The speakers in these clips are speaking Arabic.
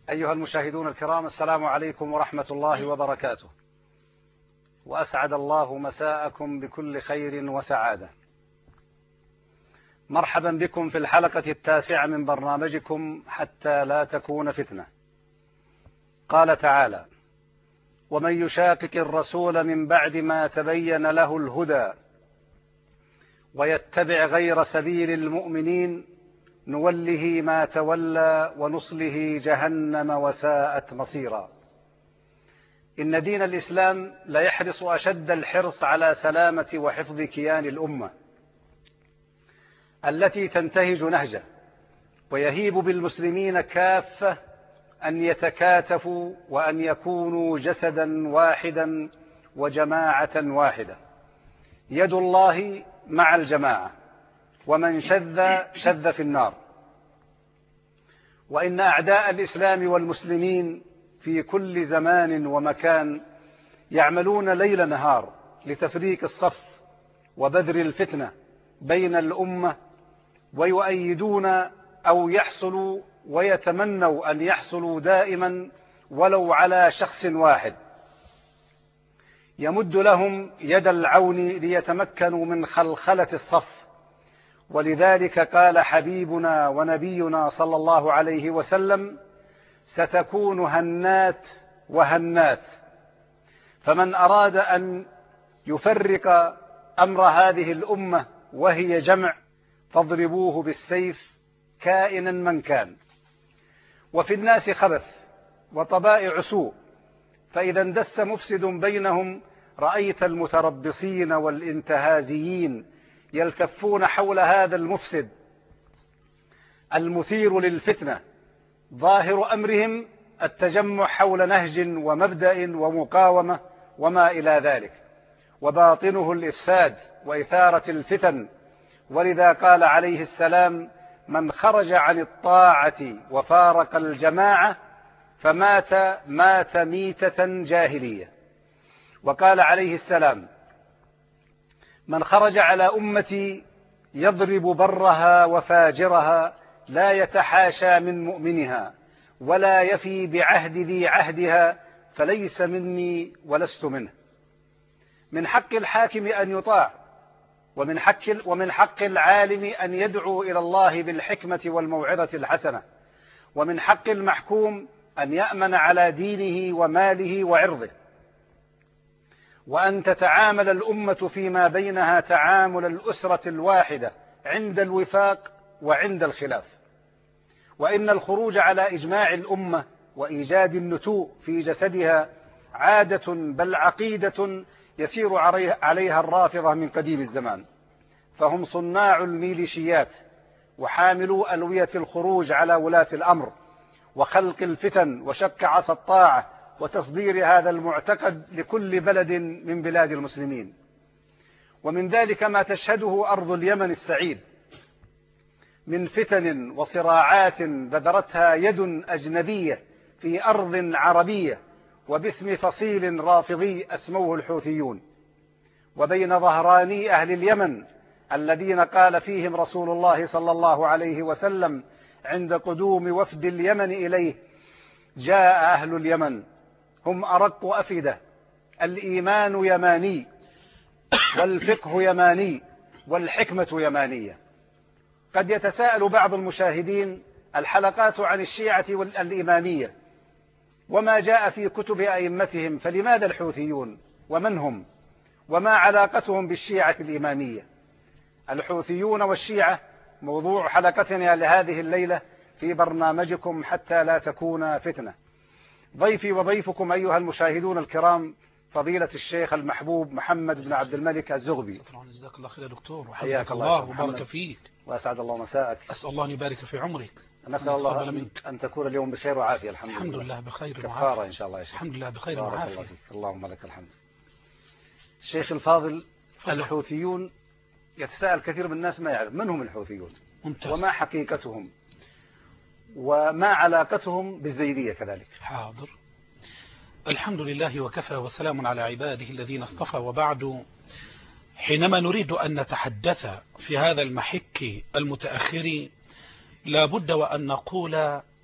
أيها المشاهدون الكرام، السلام عليكم ورحمة الله وبركاته، وأسعد الله مساءكم بكل خير وسعادة. مرحبا بكم في الحلقة 9 من برنامجكم حتى لا تكون فتنة. قال تعالى: ومن يشاقق الرسول من بعد ما تبين له الهدى ويتبع غير سبيل المؤمنين نوله ما تولى ونصله جهنم وساءت مصيرا. إن دين الإسلام لا يحرص أشد الحرص على سلامة وحفظ كيان الأمة التي تنتهج نهجه، ويهيب بالمسلمين كافة أن يتكاتفوا وأن يكونوا جسدا واحدا وجماعة واحدة. يد الله مع الجماعة، ومن شذ في النار. وإن أعداء الإسلام والمسلمين في كل زمان ومكان يعملون ليل نهار لتفريق الصف وبذر الفتنة بين الأمة، ويؤيدون أو يحصلوا ويتمنوا أن يحصلوا دائما ولو على شخص واحد يمد لهم يد العون ليتمكنوا من خلخلة الصف. ولذلك قال حبيبنا ونبينا صلى الله عليه وسلم: ستكون هنات وهنات، فمن أراد أن يفرق أمر هذه الأمة وهي جمع فاضربوه بالسيف كائنا من كان. وفي الناس خبث وطبائع سوء، فإذا اندس مفسد بينهم رأيت المتربصين والانتهازيين يلتفون حول هذا المفسد المثير للفتنة، ظاهر أمرهم التجمع حول نهج ومبدأ ومقاومة وما إلى ذلك، وباطنه الإفساد وإثارة الفتن. ولذا قال عليه السلام: من خرج عن الطاعة وفارق الجماعة فمات ميتة جاهلية. وقال عليه السلام: من خرج على أمتي يضرب برها وفاجرها لا يتحاشى من مؤمنها ولا يفي بعهد ذي عهدها فليس مني ولست منه. من حق الحاكم أن يطاع، ومن حق العالم أن يدعو إلى الله بالحكمة والموعظة الحسنة، ومن حق المحكوم أن يأمن على دينه وماله وعرضه، وأن تتعامل الأمة فيما بينها تعامل الأسرة الواحدة عند الوفاق وعند الخلاف. وإن الخروج على إجماع الأمة وإيجاد النتوء في جسدها عادة بل عقيدة يسير عليها الرافضة من قديم الزمان، فهم صناع الميليشيات وحاملو ألوية الخروج على ولاة الأمر وخلق الفتن وشق عصا الطاعة وتصدير هذا المعتقد لكل بلد من بلاد المسلمين. ومن ذلك ما تشهده أرض اليمن السعيد من فتن وصراعات بذرتها يد أجنبية في أرض عربية وباسم فصيل رافضي أسموه الحوثيون، وبين ظهراني أهل اليمن الذين قال فيهم رسول الله صلى الله عليه وسلم عند قدوم وفد اليمن إليه: جاء أهل اليمن هم أرق أفئدة، الإيمان يماني والفقه يماني والحكمة يمانية. قد يتساءل بعض المشاهدين: الحلقات عن الشيعة والإمامية وما جاء في كتب أئمتهم، فلماذا الحوثيون ومن هم وما علاقتهم بالشيعة الإمامية؟ الحوثيون والشيعة موضوع حلقتنا لهذه الليلة في برنامجكم حتى لا تكون فتنة. ضيفي وضيفكم أيها المشاهدون الكرام فضيلة الشيخ المحبوب محمد بن عبد الملك الزغبي. جزاك الله خير يا دكتور، حياك الله وبارك فيك وأسعد الله مساءك. أسأل الله أن يبارك في عمرك. نسأل الله أن تكون اليوم بخير وعافية. الحمد لله بخير كفارة إن شاء الله يا شيخ. الحمد لله بخير وعافية. اللهم لك الحمد. الشيخ الفاضل، الحوثيون يتساءل كثير من الناس ما يعرف من هم الحوثيون وما حقيقتهم وما علاقتهم بالزيدية كذلك. حاضر. الحمد لله وكفى وسلام على عباده الذين اصطفى، وبعد. حينما نريد أن نتحدث في هذا المحك المتأخر لا بد وأن نقول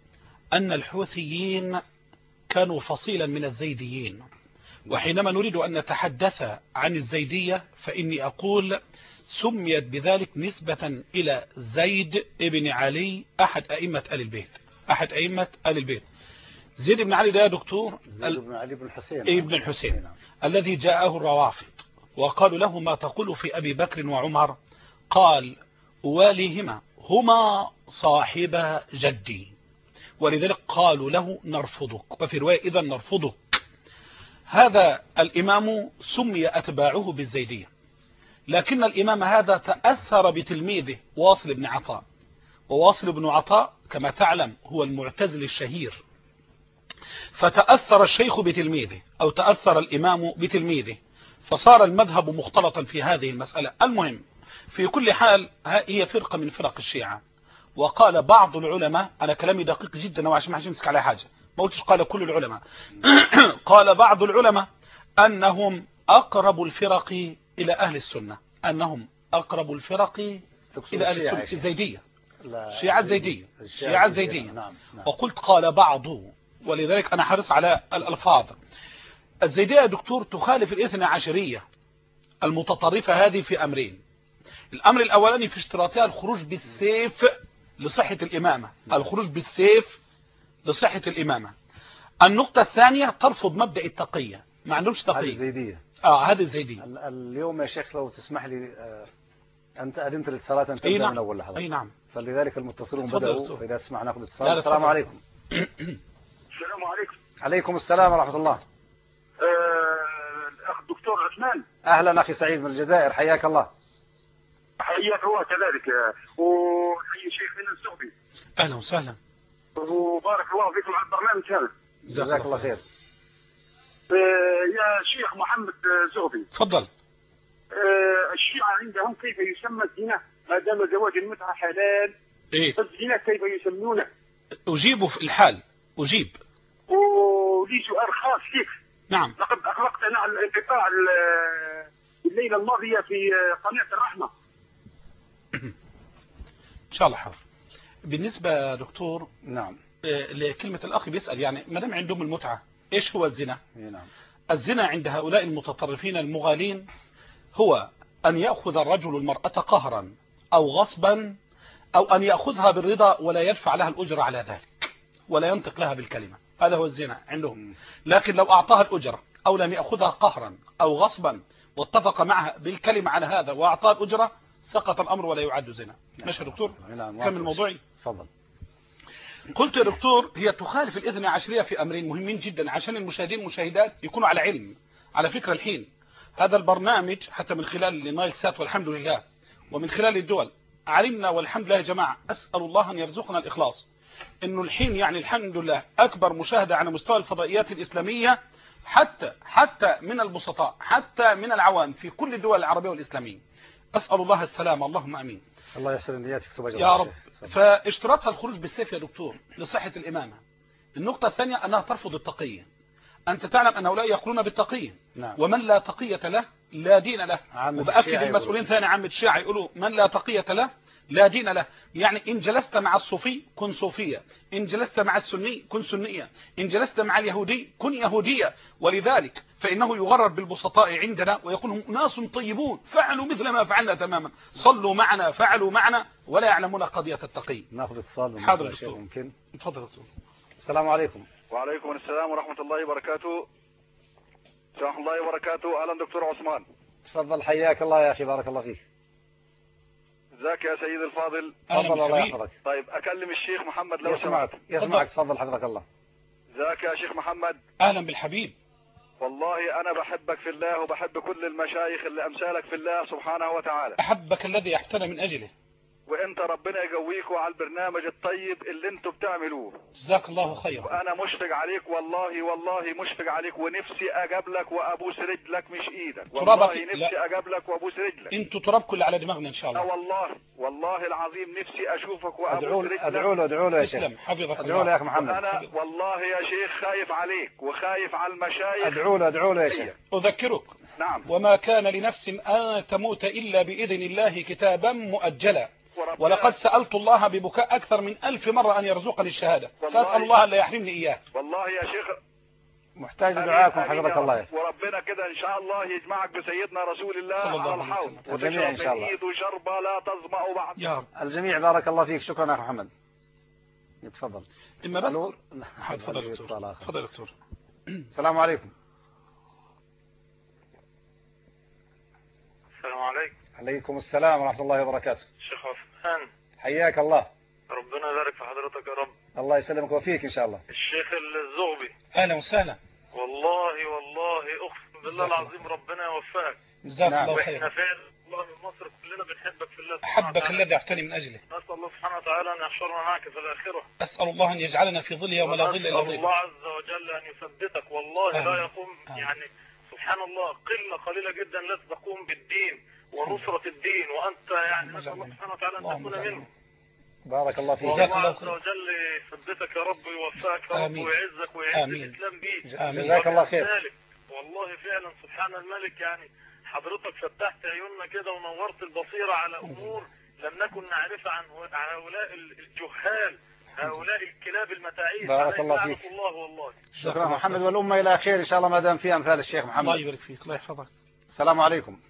أن الحوثيين كانوا فصيلا من الزيديين، وحينما نريد أن نتحدث عن الزيدية فإني أقول سميت بذلك نسبة إلى زيد ابن علي أحد أئمة آل البيت، أحد أئمة آل البيت. زيد بن علي ده يا دكتور زيد بن علي بن الحسين ابن الحسين الذي جاءه الروافض وقالوا له ما تقول في أبي بكر وعمر؟ قال واليهما هما صاحب جدي، ولذلك قالوا له نرفضك، وفي رواية إذا نرفضك. هذا الإمام سمي أتباعه بالزيدية، لكن الإمام هذا تأثر بتلميذه واصل بن عطاء، وواصل بن عطاء كما تعلم هو المعتزلي الشهير، فتأثر الشيخ بتلميذه أو تأثر الإمام بتلميذه، فصار المذهب مختلطا في هذه المسألة. المهم في كل حال هي فرقة من فرق الشيعة. وقال بعض العلماء، أنا كلامي دقيق جدا وعشان ما حدش يمسك على حاجة، ما قلتش قال كل العلماء قال بعض العلماء أنهم أقرب الفرق إلى أهل السنة، أنهم أقرب الفرق إلى أهل السنة الزيدية، الشيعة الزيدية، الشيعة الزيدية. نعم. وقلت قال بعض، ولذلك أنا حرص على الألفاظ. الزيدية يا دكتور تخالف الاثنى عشرية المتطرفة هذه في أمرين. الأمر الأولاني في اشتراطها الخروج بالسيف لصحة الإمامة، الخروج بالسيف لصحة الإمامة. النقطة الثانية ترفض مبدأ التقية، ما عندهمش تقية. هذه الزيدية. هذه الزيدية. اليوم يا شيخ لو تسمح لي، أنت أذنت للصلاة أنت نعم. من أول لحظة. أي نعم. فلذلك المتصلون بدأوا، فإذا تسمع ناخذ اتصال. السلام عليكم. السلام عليكم. عليكم السلام ورحمة الله. الأخ الدكتور عثمان. أهلا أخي سعيد من الجزائر، حياك الله. حياك الله كذلك، وحي شيخنا الزغبي. أهلا وسهلا. وبارك الله فيكم على البرنامج هذا. جزاك الله خير. يا شيخ محمد زغبي. تفضل. الشيعة عندهم كيف يسمى الزنا ما دام زواج المتعة حلال؟ إيه؟ الزنا كيف يسمونه؟ أجيب في الحال، أجيب. ولي سؤال خاص لك. نعم. لقد أقلقتنا على الانقطاع الليلة الماضية في قناة الرحمة. إن شاء الله حاضر. بالنسبة يا دكتور، نعم، لكلمة الأخ بيسأل يعني ما دام عندهم المتعة إيش هو الزنا؟ نعم. الزنا عند هؤلاء المتطرفين المغالين هو أن يأخذ الرجل المرأة قهرا أو غصبا، أو أن يأخذها بالرضا ولا يدفع لها الأجرة على ذلك ولا ينطق لها بالكلمة، هذا هو الزنا عندهم. لكن لو أعطاها الأجرة أو لم يأخذها قهرا أو غصبا واتفق معها بالكلمة على هذا وأعطاها الأجرة سقط الأمر ولا يعد زنا. ماشي يا دكتور؟ كمل موضوعي. تفضل. قلت يا دكتور هي تخالف الاثنى عشرية في أمرين مهمين جدا عشان المشاهدين والمشاهدات يكونوا على علم. على فكرة الحين هذا البرنامج حتى من خلال نايل سات والحمد لله ومن خلال الدول علمنا والحمد لله يا جماعة، أسأل الله أن يرزقنا الإخلاص، إنه الحين يعني الحمد لله أكبر مشاهدة على مستوى الفضائيات الإسلامية حتى من البسطاء حتى من العوام في كل الدول العربية والإسلامية. أسأل الله السلامة، اللهم أمين. الله يحسن النيات، يكتب أجر يا رب. فاشتراطها الخروج بالسيف يا دكتور لصحة الإمامة. النقطة الثانية أنها ترفض التقية. أنت تعلم أن هؤلاء يقولون بالتقية. نعم. ومن لا تقية له لا دين له. وبأكد المسؤولين ثاني عامة الشيعة يقولوا من لا تقية له لا دين له. يعني إن جلست مع الصوفي كن صوفية، إن جلست مع السني كن سنية، إن جلست مع اليهودي كن يهودية. ولذلك فإنه يغرر بالبسطاء عندنا ويقول هم ناس طيبون فعلوا مثل ما فعلنا تماما، صلوا معنا فعلوا معنا ولا يعلمون قضية التقي. ناخذ اتصال. حاضر دكتور. ممكن. تفضل دكتور. السلام عليكم. وعليكم السلام ورحمة الله وبركاته. ورحمة الله وبركاته. أهلا دكتور عثمان. تفضل حياك الله يا أخي، بارك الله فيك. ازيك يا سيد الفاضل؟ تفضل الله يحفظك. طيب أكلم الشيخ محمد لو يسمعك. تفضل حفظك الله. ازيك يا شيخ محمد؟ أهلا بالحبيب. والله أنا بحبك في الله وبحب كل المشايخ اللي أمثالك في الله سبحانه وتعالى. أحبك الذي أحتنى من أجله. وانت ربنا يقويكوا على البرنامج الطيب اللي انتوا بتعملوه. جزاك الله خير. وانا مشفق عليك والله مشفق عليك، ونفسي اقابلك وابوس رجلك مش ايدك، والله نفسي اقابلك وابوس رجلك. انتوا ترابكم اللي على دماغنا ان شاء الله. والله العظيم نفسي اشوفك وابوس رجلك. ادعوا له يا شيخ. حفظك ادعوا له يا اخ محمد. انا والله يا شيخ خايف عليك وخايف على المشايخ. ادعوا له يا شيخ. اذكرك. نعم. وما كان لنفس ان تموت الا باذن الله كتابا مؤجلا. ولقد سألت الله ببكاء أكثر من 1000 مرة أن يرزقني الشهادة، فأسأل الله أن لا يحرمني إياه. والله يا شيخ محتاج لدعائكم حفظك الله. وربنا كده ان شاء الله يجمعك بسيدنا رسول الله على الحوض، الجميع ان شاء الله، شربة لا تظمأ بعد يا رب. الجميع بارك الله فيك. شكرا يا محمد. تفضل. إما بذكر. تفضل دكتور. تفضل دكتور. السلام عليكم. السلام عليكم. عليكم السلام ورحمة الله وبركاته. شيخ عثمان حياك الله. ربنا يبارك في حضرتك يا رب. الله يسلمك وفيك إن شاء الله. الشيخ الزغبي. أهلا وسهلا. والله أقسم بالله العظيم ربنا يوفقك. جزاك الله خير. واحنا فعلا والله في مصر كلنا بنحبك في الله. أحبك الذي أعتني من أجله. نسأل الله سبحانه وتعالى أن يحشرنا معك في الآخرة. أسأل الله أن يجعلنا في ظل يوم لا ظل إلا ظله. أسأل الله عز وجل أن يثبتك. والله لا يقوم يعني سبحان الله قلة قليلة جدا لا تقوم بالدين ونصرة الدين، وأنت يعني نسأل الله سبحانه وتعالى أن تكون منه. بارك الله فيك. الله عز وجل يثبتك يا رب ويوفقك يا رب ويعزك ويعز الإسلام بيك. جزاك الله خير. والله فعلا سبحان الملك يعني حضرتك فتحت عيوننا كده ونورت البصيرة على أمور لم نكن نعرفها عن هؤلاء الجهال، هؤلاء الكلاب المتاعيس. بارك الله فيك. الله والله. شكرا محمد، والأمة إلى خير إن شاء الله ما دام في أمثال الشيخ محمد. الله يبارك فيك. الله يحفظك. السلام عليكم.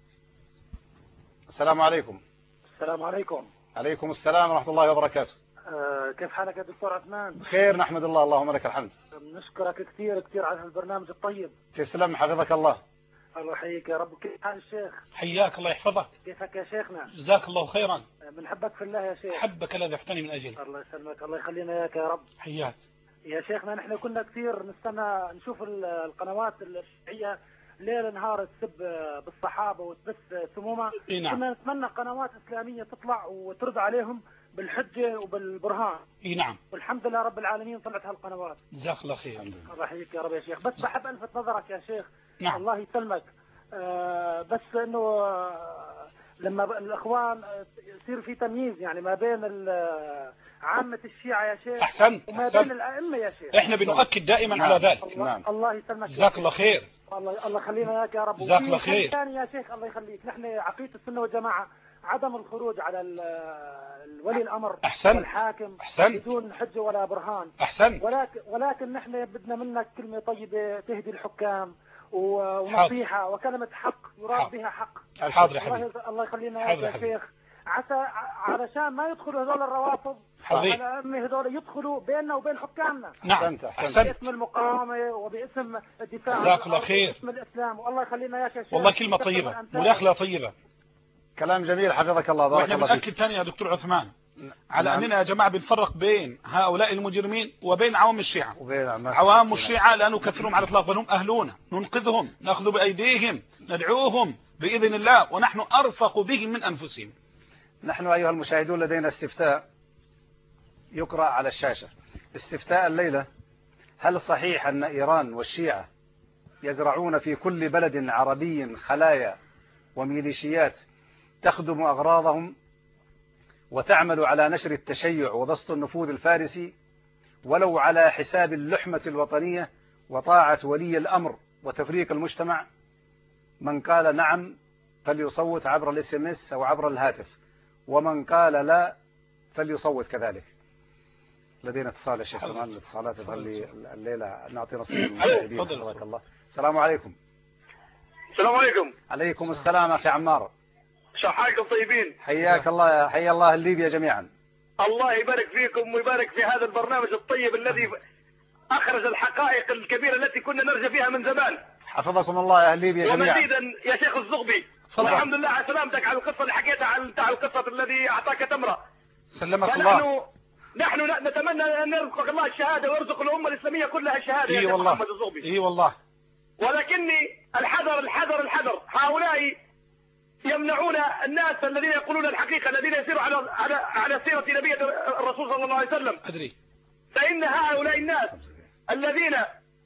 السلام عليكم. السلام عليكم. عليكم السلام ورحمة الله وبركاته. كيف حالك يا دكتور عثمان؟ بخير نحمد الله، اللهم لك الحمد. نشكرك كثير على البرنامج الطيب. تسلم حفظك الله. الله يحييك يا رب. كيف حال الشيخ؟ حياك الله يحفظك. كيفك يا شيخنا؟ جزاك الله خيرا. بنحبك في الله يا شيخ. حبك الذي احتني من أجله. الله يسلمك، الله يخلينا اياك يا رب. حياك يا شيخنا. نحن كنا كثير نستنى نشوف القنوات الشيعية ليل نهار تسب بالصحابة وتبث سمومة. نعم. كنا نتمنى قنوات إسلامية تطلع وترد عليهم بالحجة وبالبرهان. نعم. والحمد لله رب العالمين طلعت هالقنوات. جزاك الله خير. الله يحييك يا رب يا شيخ. بس بحب ألفت نظرك يا شيخ. نعم. الله يسلمك. بس إنه لما الإخوان يصير في تمييز يعني ما بين عامة الشيعة يا شيخ أحسنت. وما بين الأئمة يا شيخ. إحنا بنؤكد دائما على ذلك. نعم. الله يسلمك. جزاك الله خير. الله يخلينا اياك يا رب. جزاك الله خير. ثاني يا شيخ الله يخليك، نحن عقيدة السنة والجماعة عدم الخروج على ولي الأمر والحاكم بدون حجة ولا برهان. أحسنت. ولكن نحن بدنا منك كلمة طيبة تهدي الحكام ونصيحة وكلمة حق يراد بها حق. حاضر حبيبي. الله يخلينا يا شيخ. علشان ما يدخلوا هذول الروافض هذول يدخلوا بيننا وبين حكامنا. نعم. باسم المقاومة وباسم الدفاع جزاك الله خير. باسم الإسلام. والله يخلينا يا شيخ. والله كلمة طيبة مداخلة طيبة. كلام جميل حفظك الله. بارك الله فيك. واحنا بنأكد ثاني يا دكتور عثمان على أننا يا جماعة بنفرق بين هؤلاء المجرمين وبين عوام الشيعة. عوام الشيعة لا نكثرهم على الإطلاق، بل هم أهلون، ننقذهم، نأخذ بأيديهم، ندعوهم بإذن الله، ونحن أرفق بهم من أنفسهم. نحن أيها المشاهدون لدينا استفتاء يقرأ على الشاشة. استفتاء الليلة: هل صحيح أن إيران والشيعة يزرعون في كل بلد عربي خلايا وميليشيات تخدم أغراضهم وتعمل على نشر التشيع وبسط النفوذ الفارسي ولو على حساب اللحمة الوطنية وطاعة ولي الأمر وتفريق المجتمع؟ من قال نعم فليصوت عبر الSMS أو عبر الهاتف، ومن قال لا فليصوت كذلك. لدينا اتصال يا شيخ كمان. الاتصالات تخلي الليلة نعطي نصيب للمشاهدين. حفظك الله. السلام عليكم. السلام عليكم. عليكم السلام أخي عمار. شحالكم طيبين؟ حياك الله. حيا الله الليبيا جميعا. الله يبارك فيكم ويبارك في هذا البرنامج الطيب الذي أخرج الحقائق الكبيرة التي كنا نرجى فيها من زمان. حفظكم الله يا أهل ليبيا جميعا. ومزيدا يا شيخ الزغبي، الحمد لله على سلامتك، على القصة اللي حكيتها عن القصة الذي أعطاك تمرة. سلمك الله. نحن نتمنى أن يرزقك الله الشهادة ويرزق الأمة الإسلامية كلها الشهادة يا شيخ محمد الزغبي. إي والله. ولكني الحذر الحذر الحذر، هؤلاء يمنعون الناس الذين يقولون الحقيقة، الذين يسيروا على سيرة نبي الرسول صلى الله عليه وسلم. أدري. فإن هؤلاء الناس الذين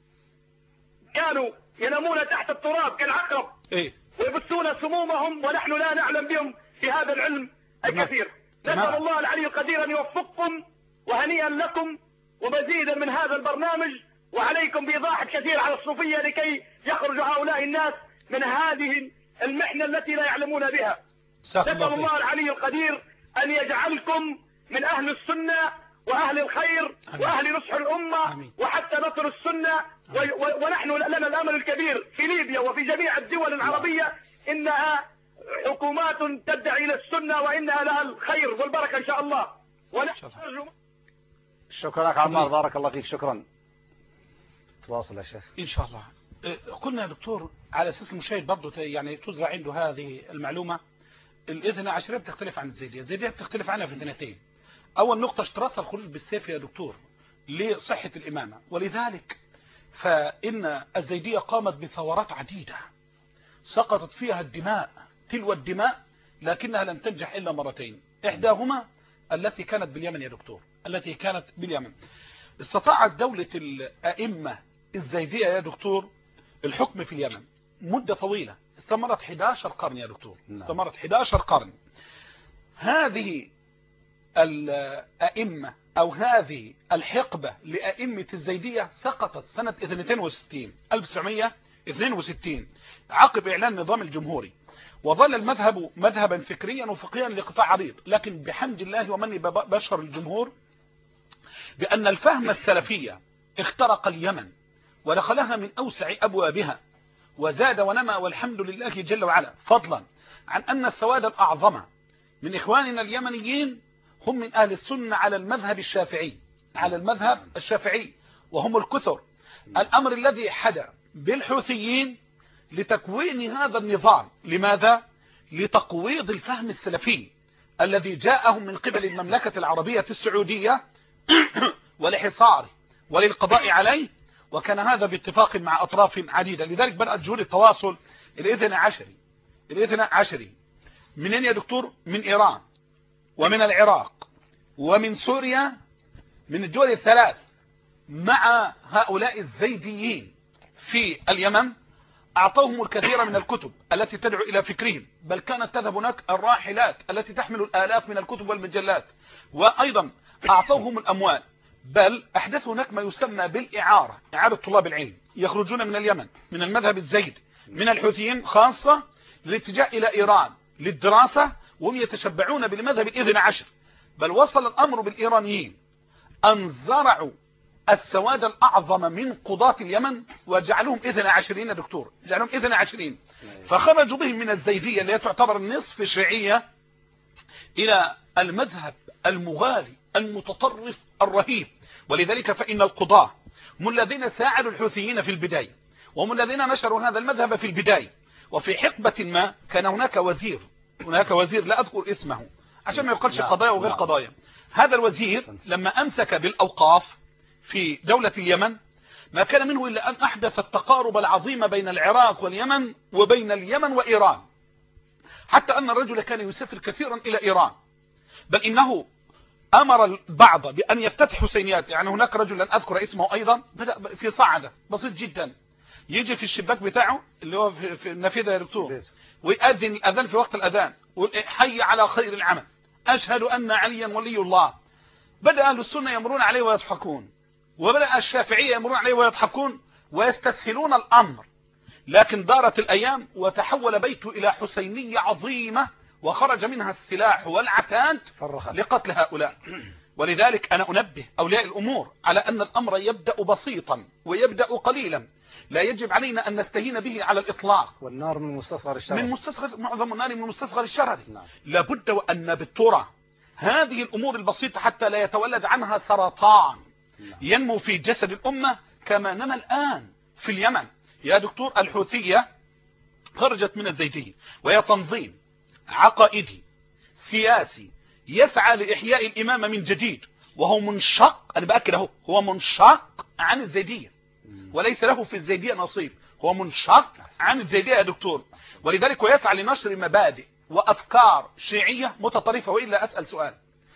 كانوا ينامون تحت التراب كالعقرب ويبثون سمومهم ونحن لا نعلم بهم في هذا العلم الكثير. نسأل الله العلي القدير أن يوفقكم، وهنيئا لكم ومزيدا من هذا البرنامج، وعليكم بإيضاح الكثير على الصوفية لكي يخرج هؤلاء الناس من هذه المحنة التي لا يعلمون بها. نسأل الله العلي القدير أن يجعلكم من أهل السنة وأهل الخير وأهل نصح الأمة وحتى نصر السنة. ونحن لنا الأمل الكبير في ليبيا وفي جميع الدول العربية إنها حكومات تدعي إلى السنة وإنها لها الخير والبركة إن شاء الله. شكرا لك عمار، بارك الله فيك. شكرا. تواصل يا شيخ. إن شاء الله. قلنا يا دكتور على أساس المشاهد برضه يعني تزرع عنده هذه المعلومة. الإذن عشرية بتختلف عن الزيدية. الزيدية بتختلف عنها في اثنتين. أول نقطة اشتراطها الخروج بالسيف يا دكتور لصحة الإمامة، ولذلك فإن الزيدية قامت بثورات عديدة سقطت فيها الدماء تلو الدماء، لكنها لم تنجح إلا مرتين. إحداهما التي كانت باليمن يا دكتور، التي كانت باليمن. استطاعت دولة الأئمة الزيدية يا دكتور الحكم في اليمن مدة طويلة، استمرت 11 قرن يا دكتور. استمرت 11 قرن. هذه الأئمة أو هذه الحقبة لأئمة الزيدية سقطت سنة 1962 عقب إعلان النظام الجمهوري، وظل المذهب مذهبا فكريا وفقهيا لقطاع عريض، لكن بحمد الله ومن بشر الجمهور بأن الفهم السلفية اخترق اليمن ودخلها من أوسع أبوابها وزاد ونمى، والحمد لله جل وعلا، فضلا عن أن السواد الأعظم من إخواننا اليمنيين هم من أهل السنة على المذهب الشافعي، على المذهب الشافعي، وهم الكثر. الأمر الذي حدث بالحوثيين لتكوين هذا النظام، لماذا؟ لتقويض الفهم السلفي الذي جاءهم من قبل المملكة العربية السعودية ولحصاره وللقضاء عليه، وكان هذا باتفاق مع أطراف عديدة. لذلك بدأت جهود التواصل الإذن عشري منين يا دكتور؟ من إيران ومن العراق ومن سوريا، من الدول الثلاث، مع هؤلاء الزيديين في اليمن. أعطوهم الكثير من الكتب التي تدعو إلى فكرهم، بل كانت تذهب هناك الراحلات التي تحمل الآلاف من الكتب والمجلات، وأيضا أعطوهم الأموال، بل أحدثوا هناك ما يسمى بالإعارة، إعارة طلاب العلم يخرجون من اليمن من المذهب الزيدي من الحوثيين خاصة للاتجاه إلى إيران للدراسة، وهم يتشبعون بالمذهب الإذن عشر. بل وصل الأمر بالإيرانيين أن زرعوا السواد الأعظم من قضاة اليمن وجعلهم إذن عشرين يا دكتور، جعلهم إذن عشرين، فخرجوا بهم من الزيدية اللي تعتبر النصف الشيعية إلى المذهب المغالي المتطرف الرهيب. ولذلك فإن القضاة هم الذين ساعدوا الحوثيين في البداية، وهم الذين نشروا هذا المذهب في البداية. وفي حقبة ما كان هناك وزير لا أذكر اسمه عشان ما يقالش قضايا وغير قضايا. هذا الوزير لما أمسك بالأوقاف في دولة اليمن ما كان منه إلا أن أحدث التقارب العظيم بين العراق واليمن وبين اليمن وإيران، حتى أن الرجل كان يسافر كثيرا إلى إيران، بل إنه أمر البعض بأن يفتتح حسينيات. يعني هناك رجل لن أذكر اسمه أيضا بدأ في صعدة بسيط جدا، يجي في الشباك بتاعه اللي هو في النافذة يا دكتور، ويأذن الأذان في وقت الأذان، حي على خير العمل، أشهد أن عليا ولي الله. بدأ أهل السنة يمرون عليه ويضحكون، وبدأ الشافعية يمرون عليه ويضحكون ويستسهلون الأمر، لكن دارت الأيام وتحول بيته إلى حسينية عظيمة، وخرج منها السلاح والعتاد لقتل هؤلاء. ولذلك أنا أنبه أولياء الأمور على أن الأمر يبدأ بسيطا ويبدأ قليلا، لا يجب علينا أن نستهين به على الإطلاق. والنار من مستصغر الشرر، معظم النار من مستصغر الشرر. لابد وأن نبتر هذه الأمور البسيطة حتى لا يتولد عنها سرطان ينمو في جسد الأمة كما نمى الآن في اليمن. يا دكتور الحوثية خرجت من الزيدية، وهي تنظيم عقائدي سياسي يسعى لإحياء الإمامة من جديد، وهو منشق، أنا بأكد هو منشق عن الزيدية، وليس له في الزيدية نصيب، هو منشق عن الزيدية يا دكتور. ولذلك ويسعى لنشر مبادئ وأفكار شيعية متطرفة. وإلا أسأل سؤال،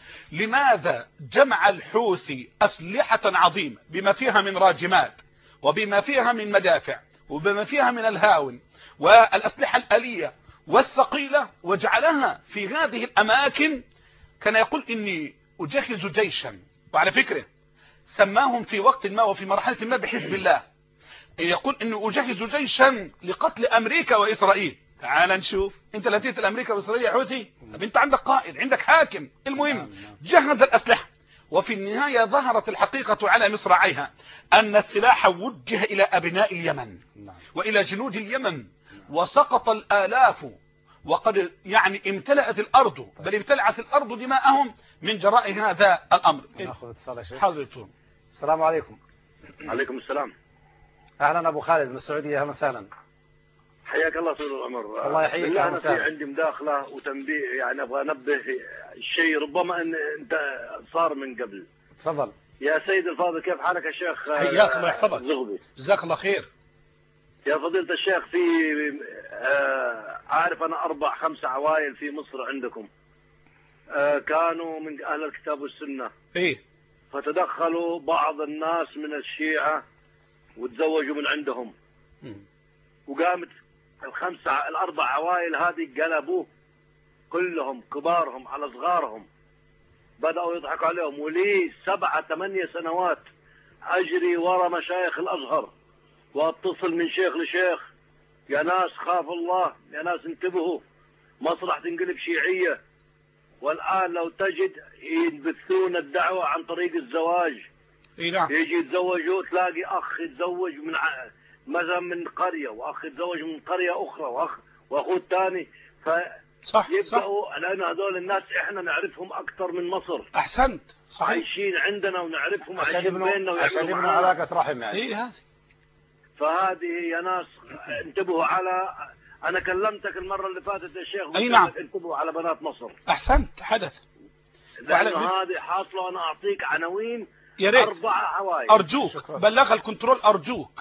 لماذا جمع الحوثي أسلحة عظيمة بما فيها من راجمات وبما فيها من مدافع وبما فيها من الهاون والأسلحة الآلية والثقيلة، وجعلها في هذه الأماكن؟ كان يقول إني أجهز جيشا، وعلى فكرة سماهم في وقت ما وفي مرحلة ما بحزب الله، يقول إني أجهز جيشا لقتل أمريكا وإسرائيل. تعال نشوف. انت لا تقتل امريكا واسرائيل يا حوثي؟ طب انت عندك قائد، عندك حاكم. المهم جهز الاسلحه، وفي النهايه ظهرت الحقيقه على مصراعيها ان السلاح وجه الى ابناء اليمن والى جنود اليمن، وسقط الالاف، وقد يعني امتلأت الارض، بل امتلأت الارض دماءهم من جراء هذا الامر. ناخذ اتصال يا شيخ. حاضر دكتور. السلام عليكم. عليكم السلام. اهلا ابو خالد من السعوديه، اهلا وسهلا. حياك الله طول العمر. الله يحييك. انا في عندي مداخله وتنبيه، يعني ابغى انبه الشيء ربما ان انت صار من قبل. تفضل يا سيد الفاضل، كيف حالك يا شيخ؟ حياك الله يحفظك. جزاك الله خير. يا فضيلة الشيخ، في عارف انا 4-5 عوائل في مصر عندكم كانوا من اهل الكتاب والسنه. ايه. فتدخلوا بعض الناس من الشيعه وتزوجوا من عندهم. وقامت ال4 عوائل هذه قلبوا كلهم، كبارهم على صغارهم، بدأوا يضحكوا عليهم. ولي 7-8 سنوات أجري ورا مشايخ الأزهر واتصل من شيخ لشيخ: يا ناس خاف الله، يا ناس انتبهوا، مصر راح تنقلب شيعية. والآن لو تجد ينبثون الدعوة عن طريق الزواج. يجي يتزوجوا، تلاقي أخ يتزوج من مثلا من قرية، واخ يتزوج من قرية اخرى، واخوه الثاني. صح. لان هذول الناس احنا نعرفهم اكثر من مصر. احسنت. صحيح. عايشين عندنا ونعرفهم، عايشين بيننا عشان يبنوا علاقة رحم يعني. ايه هذه. فهذه يا ناس انتبهوا على، انا كلمتك المرة اللي فاتت يا شيخ. اي نعم. انتبهوا على بنات مصر. احسنت. حدث. لانه هذه حاصلة. انا اعطيك عناوين. يا ريت. 4 عوائل. ارجوك بلغ الكنترول ارجوك.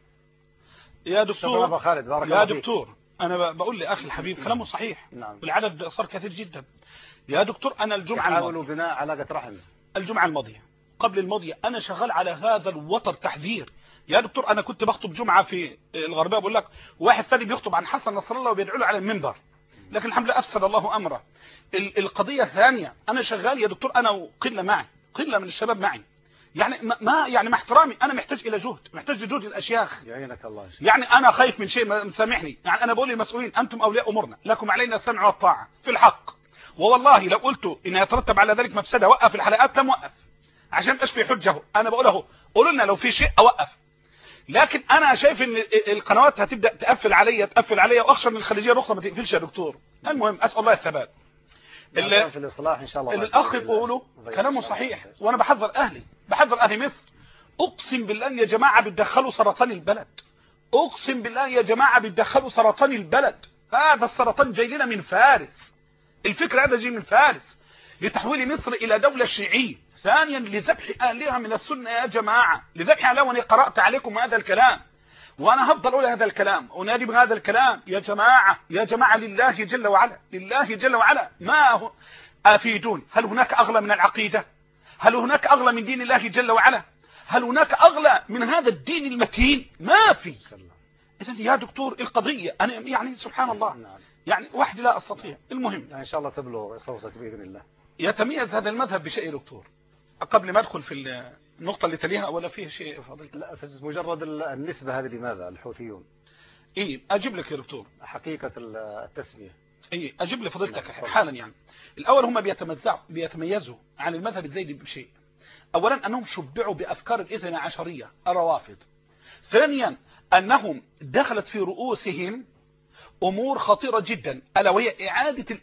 يا دكتور. أبو خالد بارك يا الله دكتور فيك. أنا بقول لأخي الحبيب كلامه صحيح. نعم. والعدد صار كثير جدا. يا دكتور أنا الجمعة يحاولوا بناء علاقة رحم. الجمعة الماضية قبل الماضية أنا شغال على هذا الوتر تحذير. يا دكتور أنا كنت بخطب جمعة في الغربية، بقول لك واحد ثاني بيخطب عن حسن نصر الله وبيدعو له على المنبر، لكن الحمد لله أفسد الله أمره. القضية الثانية أنا شغال يا دكتور، أنا وقلة معي، قلة من الشباب معي، يعني يعني مع احترامي انا محتاج الى جهد، محتاج لجهد الاشياخ. يعينك الله. يعني انا خايف من شيء، سامحني، يعني انا بقول للمسؤولين انتم اولياء امورنا، لكم علينا السمع والطاعه في الحق. والله لو قلت ان يترتب على ذلك مفسده وقف الحلقات لم وقف، عشان مش في حجه. انا بقول اهو، قولوا لنا لو في شيء اوقف. لكن انا شايف ان القنوات هتبدا تقفل عليا واخشى ان الخليجيه الاخرى ما تقفلش يا دكتور. المهم اسال الله الثبات. في الاصلاح ان شاء الله. اللي الاخ يقوله كلامه صحيح، وانا بحذر اهل مصر. اقسم بالله يا جماعه بتدخلوا سرطان البلد، اقسم بالله يا جماعه بتدخلوا سرطان البلد. هذا السرطان جاي لنا من فارس، الفكره هذا جاي من فارس لتحويل مصر الى دوله شيعيه. ثانيا لذبح اهلها من السنه يا جماعه، لذبح اهلها. وانا قرات عليكم هذا الكلام وانا هفضل اقول هذا الكلام، انادي بهذا الكلام يا جماعه لله جل وعلا. ما هو افيدون، هل هناك اغلى من العقيده؟ هل هناك اغلى من دين الله جل وعلا؟ هل هناك اغلى من هذا الدين المتين؟ ما في. اذا يا دكتور القضيه انا يعني سبحان الله، يعني وحدي لا استطيع. المهم ان شاء الله تبلغ صوتك باذن الله. يتميز هذا المذهب بشيء يا دكتور، قبل ما ادخل في النقطه اللي تليها، ولا فيه شيء فضلت؟ لا، في مجرد النسبه هذه لماذا الحوثيون؟ ايه اجيب لك يا دكتور حقيقه التسميه. ايه اجيب لفضيلتك حالا. يعني الاول هم بيتميزوا عن المذهب الزيدي بشيء. اولا انهم شبعوا بافكار الاثنى عشريه الروافض. ثانيا انهم دخلت في رؤوسهم امور خطيره جدا، الا وهي اعاده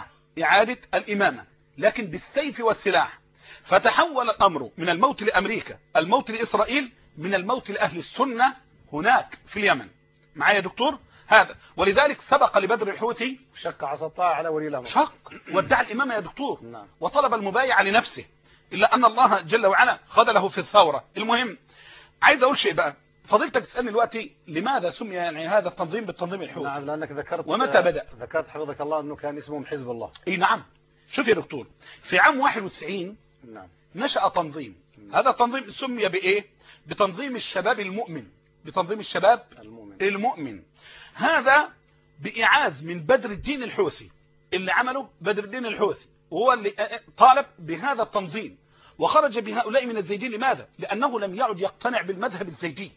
الامامه لكن بالسيف والسلاح. فتحول الامر من الموت لامريكا، الموت لاسرائيل، من الموت لاهل السنه هناك في اليمن. معايا يا دكتور؟ هذا ولذلك سبق لبدر الحوثي شق عصا الطاعه على ولي الامر، شق وادعى الامامه يا دكتور. نعم. وطلب المبايعه لنفسه، الا ان الله جل وعلا خذله في الثوره. المهم عايز اقول شيء بقى. فضيلتك تسالني دلوقتي لماذا سمي يعني هذا التنظيم بالتنظيم الحوثي؟ نعم، لانك ذكرت ومتى بدا؟ ذكرت حفظك الله انه كان اسمهم حزب الله. اي نعم. شوف يا دكتور، في عام 91 نعم نشأ تنظيم. هذا التنظيم سمي بايه؟ بتنظيم الشباب المؤمن، بتنظيم الشباب المؤمن. هذا بإعاز من بدر الدين الحوثي، اللي عمله بدر الدين الحوثي، وهو اللي طالب بهذا التنظيم وخرج بهؤلاء من الزيدين. لماذا؟ لأنه لم يعد يقتنع بالمذهب الزيدي.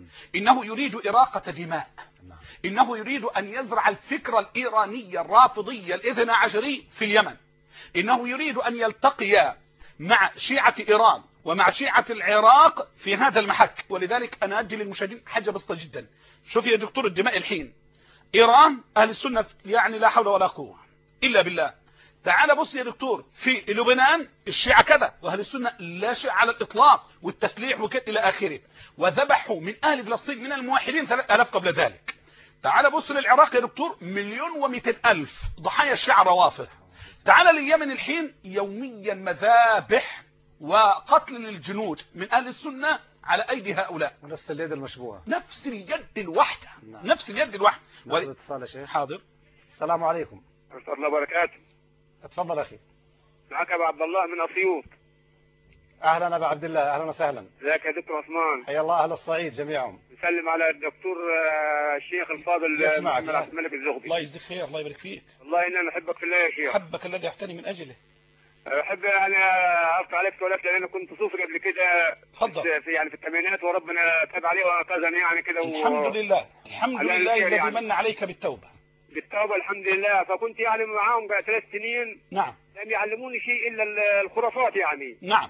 إنه يريد إراقة دماء، إنه يريد أن يزرع الفكر الإيراني الرافضي الاثنى عشري في اليمن، إنه يريد أن يلتقي مع شيعة إيران ومع شيعة العراق في هذا المحك. ولذلك أنا أدي للمشاهدين حاجة بسيطة جدا. شوف يا دكتور الدماء الحين، إيران أهل السنة يعني لا حول ولا قوة إلا بالله. تعال بص يا دكتور، في لبنان الشيعة كذا وأهل السنة لا شيء على الإطلاق، والتسليح وكذا إلى آخره، وذبحوا من أهل فلسطين من الموحدين 3000 قبل ذلك. تعال بص للعراق يا دكتور، 1,200,000 ضحايا الشيعة روافض. تعال لليمن الحين، يوميا مذابح وقتل للجنود من أهل السنة على أيدي هؤلاء. ونفس اليد المشبوهة، نفس اليد الواحدة، نفس اليد الواحدة. اتصال يا شيخ. حاضر. السلام عليكم. ورحمة الله وبركاته. اتفضل أخي. معك أبو عبد الله من أسيوط. أهلا أبا عبد الله، أهلا وسهلا. ازيك يا دكتور عثمان؟ حيا الله أهل الصعيد جميعهم. نسلم على الدكتور الشيخ الفاضل محمد عبد الملك الزغبي. الله يجزيك خير، الله يبارك فيك. والله إننا نحبك في الله يا شيخ. حبك الذي أحتني من أجله. أحب يعني أعرف عليك سؤالك، لأن أنا كنت صوفي قبل كده. تفضل. في يعني في الثمانينات، وربنا تاب عليه وأنقذني يعني كده. الحمد لله، الحمد لله الذي يعني من عليك بالتوبة. بالتوبة الحمد لله. فكنت يعني معاهم بقى 3 سنين. نعم. لم يعلموني شيء إلا الخرافات يعني. نعم.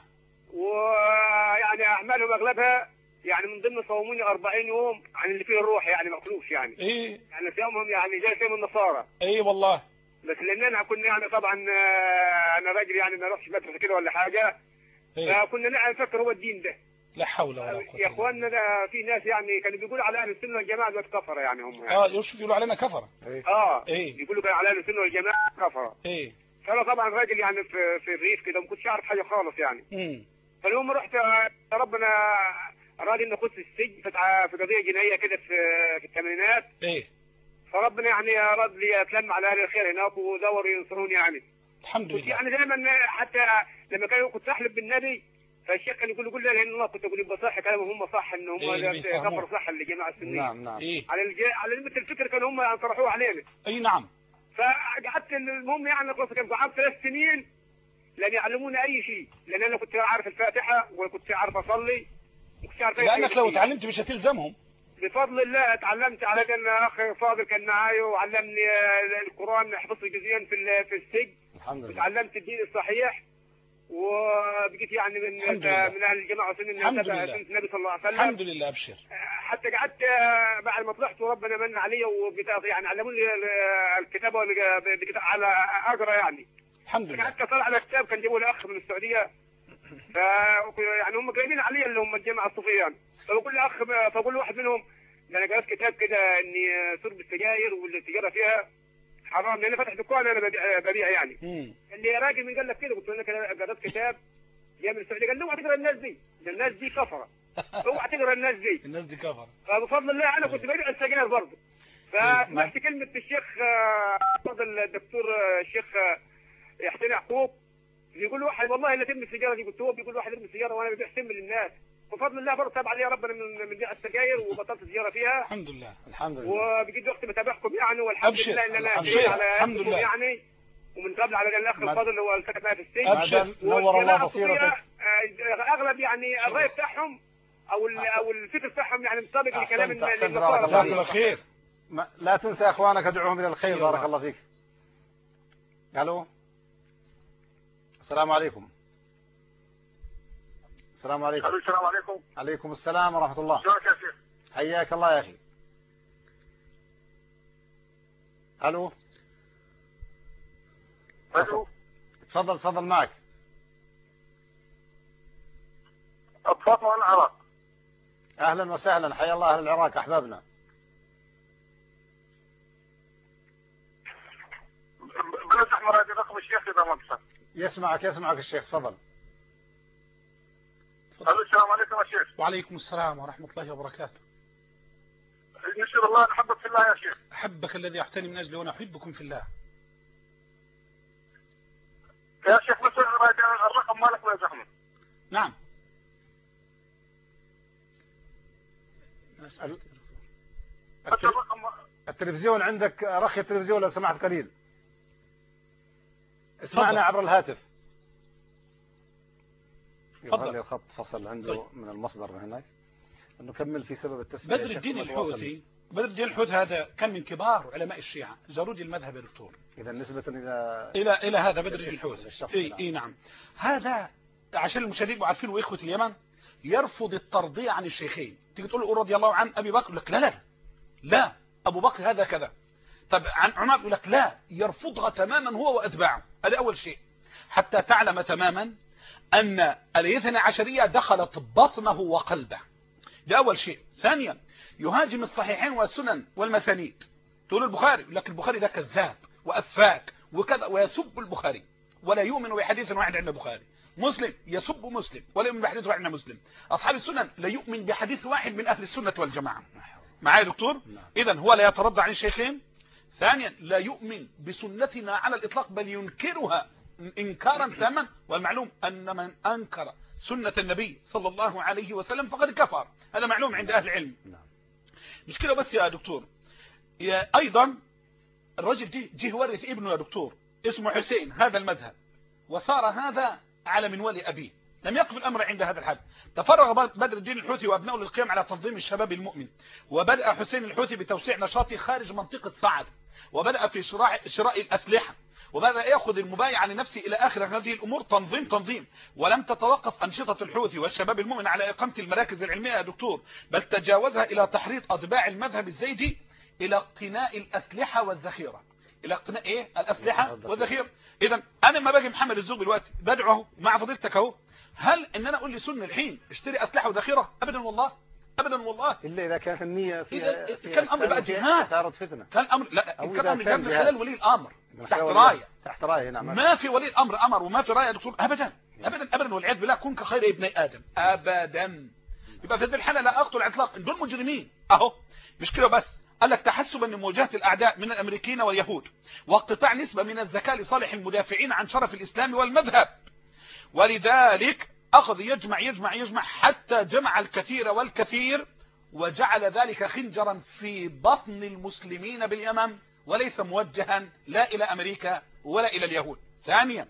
ويعني أعمالهم أغلبها يعني من ضمن صوموني 40 يوم عن اللي فيه الروح، يعني مخلوش يعني. إيه. يعني صيامهم يعني زي صيام النصارى. إيه والله. بس لأننا كنا يعني طبعا أنا راجل يعني ما اروحش مدرسة كده ولا حاجة. إيه. فكنا نفكر هو الدين ده. لا حول ولا قوة. يا اخواننا ده في ناس يعني كانوا بيقولوا على اهل السنه والجماعه دول كفره يعني هم يعني. شوف يقولوا علينا كفره. ايه يقولوا كانوا على اهل السنه والجماعه كفره. ايه. فانا طبعا راجل يعني في الريف كده ما كنتش اعرف حاجه خالص يعني. فاليوم رحت ربنا اراد اني اخش السجن في قضيه جنائيه كده في الثمانينات. ايه. فربنا يعني اراد لي اتلم على اهل الخير هناك ودوروا ينصروني يعني. الحمد لله. يعني دايما حتى لما كنت احلف بالنبي، فالشيخ كان يقول لا اله الا الله، كنت اقول يبقى صح كلامهم هم، صح ان هم كفروا صح الجماعه السنيه. نعم نعم. إيه؟ على مثل الفكر كانوا هم طرحوه علينا. اي نعم. فقعدت المهم يعني خلاص كان قعدت 3 سنين لن يعلموني اي شيء، لان انا كنت عارف الفاتحه وكنت عارف اصلي وكنت عارف لانك لو تعلمت مش هتلزمهم. بفضل الله اتعلمت على ان اخ فاضل كان معايا وعلمني القران، حفظت جزئين في السجن. الحمد لله. وتعلمت الدين الصحيح وبقيت يعني من اهل الجماعه وسنه النبي صلى الله عليه وسلم. الحمد لله. ابشر. حتى قعدت بعد ما طلعت وربنا من علي يعني علموني الكتابه على اقرا يعني. الحمد لله. قعدت اطلع على كتاب كان جابوا لي اخ من السعوديه، ف يعني هم قريبين علي اللي هم الجماعه الصوفيه يعني. فبقول لي اخ، فبقول له واحد منهم انا قرأت كتاب كده اني شرب السجاير والسيجاره فيها حرام، لان فتح دكان انا ببيع يعني. قال لي يا راجل مين قال لك كده؟ قلت له انا قرأت كتاب جاي من السعوديه. قال لي اوعى تقرا الناس دي، الناس دي كفره، اوعى تقرا الناس دي. الناس دي كفره. فبفضل الله انا كنت ببيع السجاير برضه. فسمعت كلمه الشيخ فضل الدكتور الشيخ حسين يعقوب بيقول واحد والله لا ترمي السيجاره دي. قلت هو بيقول واحد يرمي السيجاره وانا ببيع سم للناس. بفضل الله برضه تاب علي ربنا من بيع السجاير وبطلت السيجاره فيها. الحمد لله. الحمد لله. وبقيت وقت بتابعكم يعني، والحمد لله ان انا الحمد لله يعني. ومن قبل على الاخ الفاضل اللي هو التقى معايا في السجن. نور الله بصيرتك. اغلب يعني الراي بتاعهم او الفكر بتاعهم يعني مطابق لكلام جزاك الله خير. لا تنسى اخوانك ادعوهم الى الخير. بارك الله فيك. الو. السلام عليكم. السلام عليكم. السلام عليكم. عليكم السلام ورحمة الله. شلونك يا شيخ؟ حياك الله يا أخي. ألو. ألو. تفضل معك. فاطمة من العراق. أهلا وسهلا، حيا الله أهل العراق أحبابنا. بنفتح مرادي رقم الشيخ إذا ما بصح. يسمعك الشيخ. تفضل. السلام عليكم يا شيخ. وعليكم السلام ورحمة الله وبركاته. نشهد الله نحبك في الله يا شيخ. أحبك الذي أحتني من أجله وأنا أحبكم في الله. يا شيخ بس الرقم مالك ولا زحمة؟ نعم. التلفزيون عندك رخي التلفزيون لو سمحت قليل. اسمعنا عبر الهاتف. يظهر لي الخط فصل عنده من المصدر من هناك. نكمل في سبب التسمية. بدر الدين الحوثي، بدر الدين الحوثي هذا كان من كبار علماء الشيعة جارودي المذهب يا دكتور. إذا نسبة إلى هذا بدر الدين الحوثي. إيه نعم. هذا عشان المشاهدين عارفين وإخوة اليمن يرفض الترضية عن الشيخين. تيجي تقول له رضي الله عن أبي بكر يقول لك لا أبو بكر هذا كذا. طب عن عمر يقول لك لا، يرفضها تماما هو وأتباعه. هذا أول شيء حتى تعلم تماما أن الاثنى عشرية دخلت بطنه وقلبه. ده أول شيء. ثانيا يهاجم الصحيحين والسنن والمسانيد. تقول البخاري يقول لك البخاري ده كذاب وأفاك وكذا، ويسب البخاري ولا يؤمن بحديث واحد عند البخاري. مسلم يسب مسلم ولا يؤمن بحديث واحد عند مسلم. أصحاب السنن لا يؤمن بحديث واحد من أهل السنة والجماعة. معايا دكتور؟ إذن هو لا يترضى عن الشيخين. ثانيا لا يؤمن بسنتنا على الإطلاق بل ينكرها إنكارا تاما، والمعلوم أن من أنكر سنة النبي صلى الله عليه وسلم فقد كفر. هذا معلوم عند أهل العلم. مش كده بس يا دكتور، أيضا الرجل دي جه ورث ابنه يا دكتور اسمه حسين هذا المذهب، وصار هذا على منوال أبيه. لم يقف الأمر عند هذا الحد. تفرغ بدر الدين الحوثي وأبنائه للقيام على تنظيم الشباب المؤمن، وبدأ حسين الحوثي بتوسيع نشاطه خارج منطقة صعد، وبدأ في شراء الأسلحة، وبدأ يأخذ المبايعة لنفسه إلى آخر هذه الأمور. تنظيم. ولم تتوقف أنشطة الحوثي والشباب المؤمن على إقامة المراكز العلمية يا دكتور، بل تجاوزها إلى تحريض أتباع المذهب الزيدي إلى اقتناء الأسلحة والذخيرة. إلى اقتناء إيه؟ الأسلحة والذخيرة. إذا أنا ما باجي محمد الزوق دلوقتي بدعوه مع فضيلتك أهو، هل إن أنا أقول لي سنة الحين اشتري أسلحة وذخيرة؟ أبدا والله، أبدا والله. إلا إذا كانت النية فيها كان الأمر بقى جهاد، إثارة فتنة. كان الأمر لا، كان الأمر جهاد من خلال ولي الأمر تحت راية. نعم. ما في ولي الأمر أمر وما في راية يا دكتور أبدا أبدا أبدا، والعياذ بالله كن كخير ابن آدم أبدا. يبقى في هذه الحالة لا أقتل على الإطلاق، دول مجرمين أهو. مش كده بس، قال لك تحسبا لمواجهة الأعداء من الأمريكيين واليهود، واقتطاع نسبة من الزكاة لصالح المدافعين عن شرف الإسلام والمذهب. ولذلك أخذ يجمع حتى جمع الكثير والكثير، وجعل ذلك خنجرا في بطن المسلمين باليمن، وليس موجها لا إلى أمريكا ولا إلى اليهود. ثانيا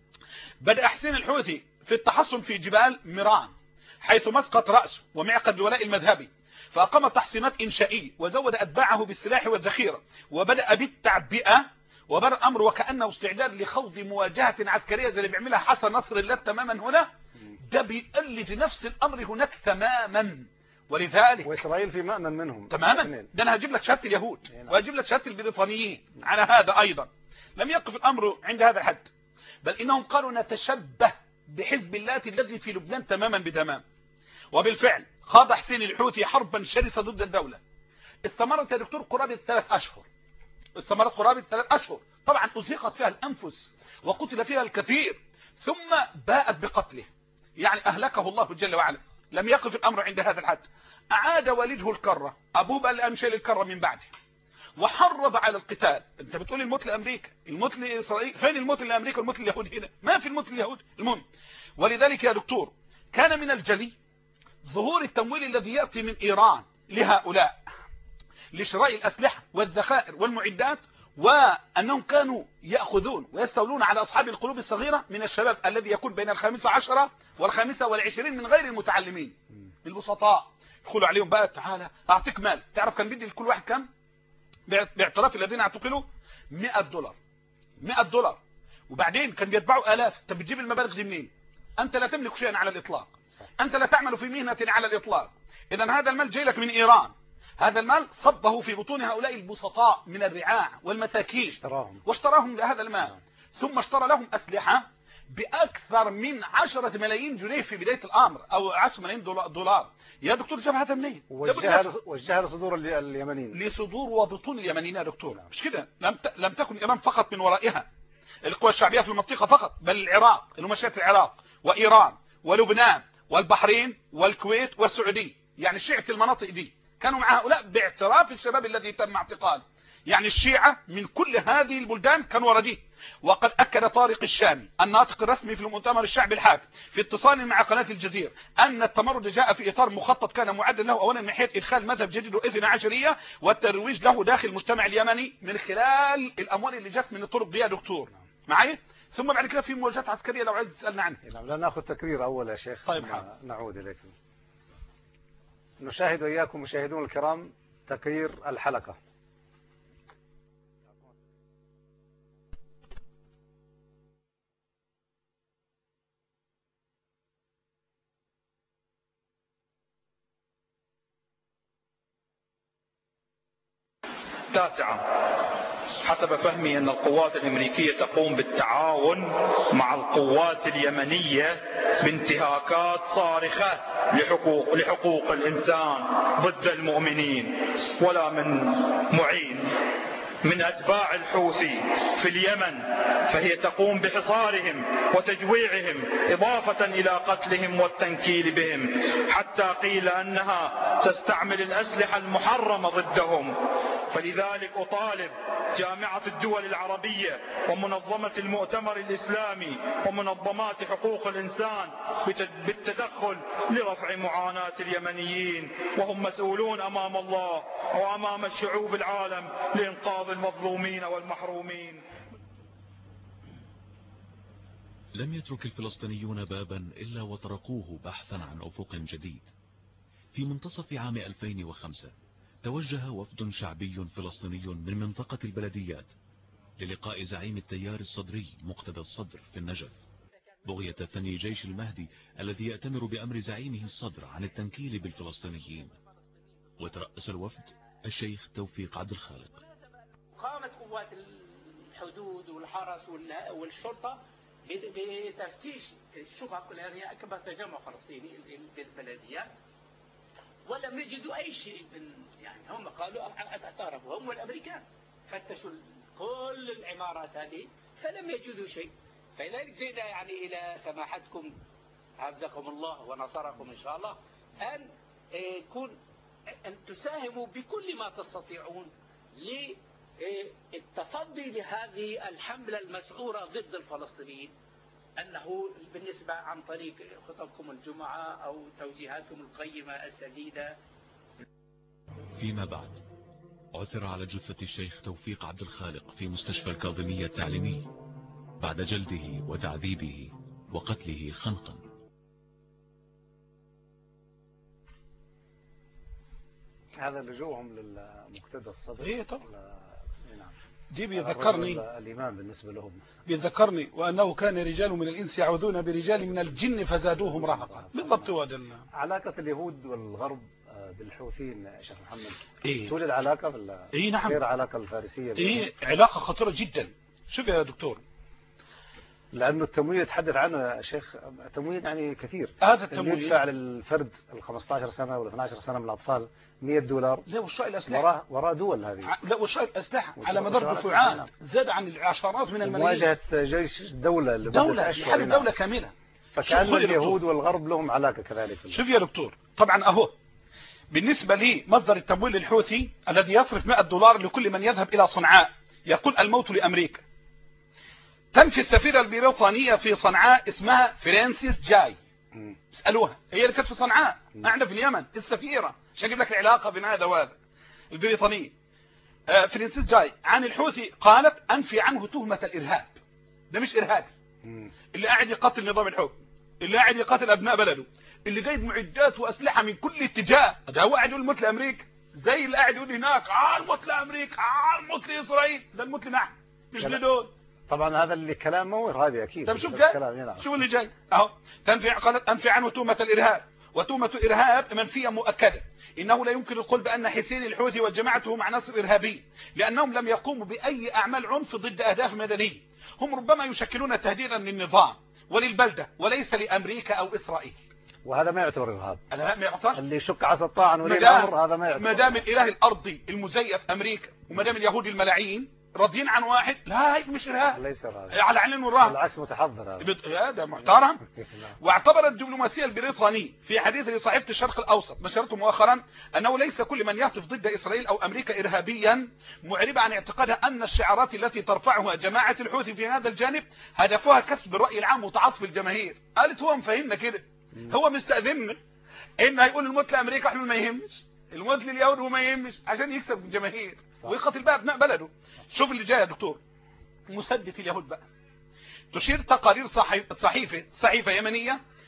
بدأ حسين الحوثي في التحصن في جبال ميران، حيث مسقط رأسه ومعقد الولاء المذهبي، فأقام تحصينات إنشائية وزود أتباعه بالسلاح والذخيرة، وبدأ بالتعبئة، وبدأ الأمر وكأنه استعداد لخوض مواجهة عسكرية زي اللي بيعملها حسن نصر الله تماما هنا. ده بيقلد نفس الأمر هناك تماما. ولذلك وإسرائيل في مأمن منهم تماما. ده أنا هجيب لك شهادة اليهود وهجيب لك شهادة البريطانيين على هذا أيضا. لم يقف الأمر عند هذا الحد، بل إنهم قالوا نتشبه بحزب الله الذي في لبنان تماما بتمام. وبالفعل خاض حسين الحوثي حربا شرسة ضد الدولة، استمرت يا دكتور قرابة 3 أشهر. استمرت قرابة 3 أشهر، طبعا أزهقت فيها الأنفس وقتل فيها الكثير، ثم باءت بقتله، يعني أهلكه الله جل وعلا. لم يقف الأمر عند هذا الحد، أعاد والده الكرة، أبوه بقى اللي أمشي للكرة من بعده، وحرض على القتال. أنت بتقول الموت لأمريكا، الموت لإسرائيل، فين الموت لأمريكا والموت لليهود؟ هنا ما في الموت لليهود. المهم، ولذلك يا دكتور كان من الجلي ظهور التمويل الذي يأتي من إيران لهؤلاء لشراء الأسلحة والذخائر والمعدات، وأنهم كانوا يأخذون ويستولون على أصحاب القلوب الصغيرة من الشباب الذي يكون بين 15 و25 من غير المتعلمين البسطاء. يدخلوا عليهم بقى تعالى أعطيك مال. تعرف كان بيدي لكل واحد كم باعتراف الذين اعتقلوا؟ $100. $100. وبعدين كان بيتبعوا آلاف. طب بتجيب المبالغ دي منين؟ أنت لا تملك شيئا على الإطلاق، أنت لا تعمل في مهنة على الإطلاق. إذن هذا المال جاي لك من إيران، هذا المال صبه في بطون هؤلاء البسطاء من الرعاع والمساكين واشتراهم لهذا المال، ثم اشترى لهم أسلحة بأكثر من 10 ملايين جنيه في بداية الأمر، أو 10 ملايين دولار. يا دكتور جاب هذا منين؟ وجهها لصدور اليمنيين، لصدور وبطون اليمنيين يا دكتور. مش كده، لم تكن إيران فقط من ورائها القوى الشعبية في المنطقة فقط، بل العراق، المشيات العراق وإيران ولبنان والبحرين والكويت والسعودية، يعني شيعة المناطق دي كانوا مع هؤلاء باعتراف الشباب الذي تم اعتقاله. يعني الشيعة من كل هذه البلدان كانوا ورديه. وقد أكد طارق الشامي الناطق الرسمي في المؤتمر الشعبي الحاكم في اتصال مع قناة الجزيرة أن التمرد جاء في إطار مخطط كان معدا له أولا من حيث إدخال مذهب جديد وإثنى عشرية والترويج له داخل المجتمع اليمني من خلال الأموال اللي جت من الطرق دي يا دكتور معي. ثم بعد كده في مواجهات عسكرية لو عايز تسألنا عنها. لا ناخذ تكرير أول يا شيخ. طيب نعود إليكم. نشاهد وإياكم مشاهدون الكرام تقرير الحلقة. تاسعا، حسب فهمي أن القوات الأمريكية تقوم بالتعاون مع القوات اليمنية بانتهاكات صارخة لحقوق الإنسان ضد المؤمنين، ولا من معين من أتباع الحوثي في اليمن، فهي تقوم بحصارهم وتجويعهم إضافة إلى قتلهم والتنكيل بهم، حتى قيل أنها تستعمل الأسلحة المحرمة ضدهم. فلذلك أطالب جامعة الدول العربية ومنظمة المؤتمر الإسلامي ومنظمات حقوق الإنسان بالتدخل لرفع معاناة اليمنيين، وهم مسؤولون أمام الله وأمام الشعوب العالم لإنقاذ المظلومين والمحرومين. لم يترك الفلسطينيون بابا إلا وطرقوه بحثا عن أفق جديد. في منتصف عام 2005 توجه وفد شعبي فلسطيني من منطقة البلديات للقاء زعيم التيار الصدري مقتدى الصدر في النجف، بغية ثني جيش المهدي الذي يأتمر بأمر زعيمه الصدر عن التنكيل بالفلسطينيين. وترأس الوفد الشيخ توفيق عبد الخالق. قامت قوات الحدود والحرس والشرطة بتفتيش الشقق التي هي أكبر تجمع فلسطيني بالبلديات، ولم يجدوا أي شيء يعني هم قالوا اعترفوا هم والأمريكان فتشوا كل العمارات هذه فلم يجدوا شيء. فلذلك زيد يعني إلى سماحتكم حفظكم الله ونصركم إن شاء الله أن تساهموا بكل ما تستطيعون للتصدي لهذه الحملة المسعورة ضد الفلسطينيين، أنه بالنسبة عن طريق خطبكم الجمعة أو توجيهاتكم القيمة السديدة. فيما بعد عثر على جثة الشيخ توفيق عبد الخالق في مستشفى الكاظمية التعليمي بعد جلده وتعذيبه وقتله خنقا. هذا لجوءهم للمقتدى الصدر. ايه طبعا. نعم. دي بيذكرني الإمام بالنسبة لهم، بيذكرني وأنه كان رجال من الإنس يعوذون برجال من الجن فزادوهم رهقا. بالضبط. ودلنا علاقة اليهود والغرب بالحوثيين يا شيخ محمد. إيه؟ توجد علاقة إيه نعم. غير علاقة الفارسية. إيه علاقة خطيرة جدا. شوف يا دكتور، لأنه التمويل يتحدث عنه يا شيخ تمويل يعني كثير. هذا التمويل يدفع للفرد ال 15 سنة ولا 12 سنة من الأطفال $100. لا وشراء الأسلحة وراء دول هذه. لا وشراء الأسلحة على مدار دفعات زاد عن العشرات من الملايين. مواجهة جيش دولة لحل دولة كاملة. فكأن اليهود والغرب لهم علاقة كذلك. شوف يا دكتور، طبعا أهو بالنسبة لي مصدر التمويل الحوثي الذي يصرف $100 لكل من يذهب إلى صنعاء يقول الموت لأمريكا. تنفي السفيرة البريطانية في صنعاء اسمها فرانسيس جاي، اسألوها، هي اللي كانت في صنعاء احنا في اليمن السفيرة، عشان اجيب لك العلاقة بين هذا وهذا. البريطانية فرانسيس جاي عن الحوثي قالت أنفي عنه تهمة الإرهاب. ده مش إرهابي اللي قاعد يقتل نظام الحكم، اللي قاعد يقتل أبناء بلده، اللي جايب معدات وأسلحة من كل اتجاه. ده هو قاعد يقول الموت لأمريكا زي اللي قاعد يقول هناك الموت لأمريكا الموت لإسرائيل. ده الموت لنحن مش لدول. طبعا هذا اللي كلام مور هذا أكيد. طب شوف جاي، شوف اللي جاي اهو. قالت أنفي عنه تهمة الإرهاب، وتهمة إرهاب منفية مؤكدة. إنه لا يمكن القول بأن حسين الحوثي وجماعته هم عناصر إرهابية، لأنهم لم يقوموا بأي أعمال عنف ضد أهداف مدنية. هم ربما يشكلون تهديدا للنظام وللبلدة وليس لأمريكا أو إسرائيل. وهذا ما يعتبر إرهاب. هذا ما يعتبر. اللي يشك عصا الطاعن ولي الأمر هذا ما يعتبر. ما دام الإله الأرضي المزيف أمريكا وما دام اليهود الملاعين راضيين عن واحد، لا هيك مش إرهاب. ليس إرهاب. على علم والرهب. بالعكس متحضر هذا محترم. واعتبر الدبلوماسية البريطانية في حديث لصحيفة الشرق الأوسط نشرته مؤخرا أنه ليس كل من يهتف ضد إسرائيل أو أمريكا إرهابيا، معربة عن اعتقادها أن الشعارات التي ترفعها جماعة الحوثي في هذا الجانب هدفها كسب الرأي العام وتعاطف الجماهير. قالت هو مفهمنا كده، هو مستأذننا إنه هيقول الموت لأمريكا احنا ما يهمش، الموت لليهود وما يهمش، عشان يكسب الجماهير ويقتل بقى ابناء بلده. شوف اللي جاي يا دكتور، مسدة اليهود بقى. تشير تقارير صحيفة يمنية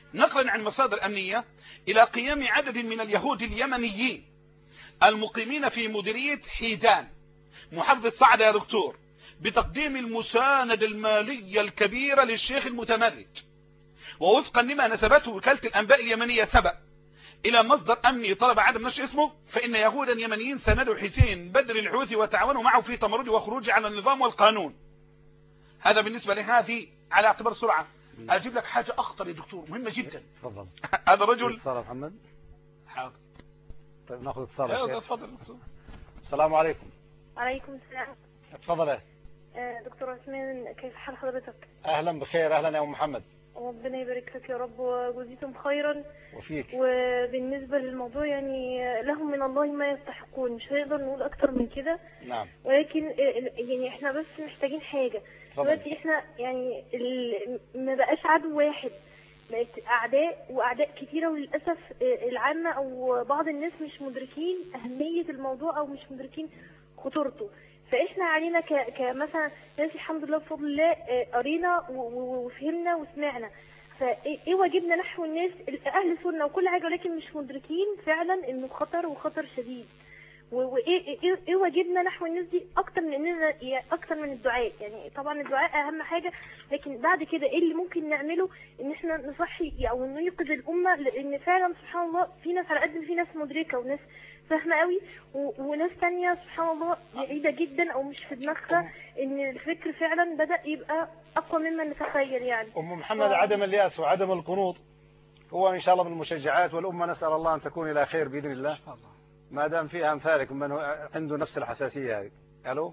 نقلا عن مصادر أمنية إلى قيام عدد من اليهود اليمنيين المقيمين في مديرية حيدان محافظة صعدة يا دكتور بتقديم المساندة المالية الكبيرة للشيخ المتمرد. ووفقا لما نسبته وكالة الأنباء اليمنية سبق إلى مصدر أمني طلب عدم نشر اسمه، فإن يهودا يمنيين ساندوا حسين بدر الحوثي وتعاونوا معه في تمرده وخروجه على النظام والقانون. هذا بالنسبة لهذه على اعتبار سرعة. أجيب لك حاجة أخطر يا دكتور مهمة جدا. تفضل. هذا رجل اتصال محمد. حاضر. طيب ناخذ اتصال يا شيخ. تفضل. السلام عليكم. وعليكم السلام. تفضل. دكتور عثمان كيف حال حضرتك؟ اهلا بخير. اهلا يا ام محمد. ربنا يبارك لك يا رب وجزيتم خيرا. وفيك. وبالنسبة للموضوع يعني لهم من الله ما يستحقون، مش هنقدر نقول اكتر من كده. نعم. ولكن يعني احنا بس محتاجين حاجة. دلوقتي احنا يعني ما بقاش عدو واحد، بقت اعداء واعداء كتيرة، وللاسف العامة او بعض الناس مش مدركين اهمية الموضوع او مش مدركين خطورته. فاحنا علينا كمثلا ناس الحمد لله بفضل الله قرينا وفهمنا وسمعنا، فايه واجبنا نحو الناس اهل السنه وكل حاجه، ولكن مش مدركين فعلا انه خطر وخطر شديد. وايه واجبنا نحو الناس دي اكتر من اننا اكتر من الدعاء. يعني طبعا الدعاء اهم حاجه، لكن بعد كده ايه اللي ممكن نعمله؟ ان احنا نصحي او نيقظ الامه، لان فعلا سبحان الله في ناس على قد ما في ناس مدركه وناس فاهمه قوي، وناس تانية سبحان الله بعيده جدا او مش في دماغها ان الفكر فعلا بدا يبقى اقوى مما نتخيل. يعني ام محمد عدم الياس وعدم القنوط هو ان شاء الله من المشجعات، والامه نسال الله ان تكون الى خير باذن الله ما دام فيها امثالكم من عنده نفس الحساسيه هذه. الو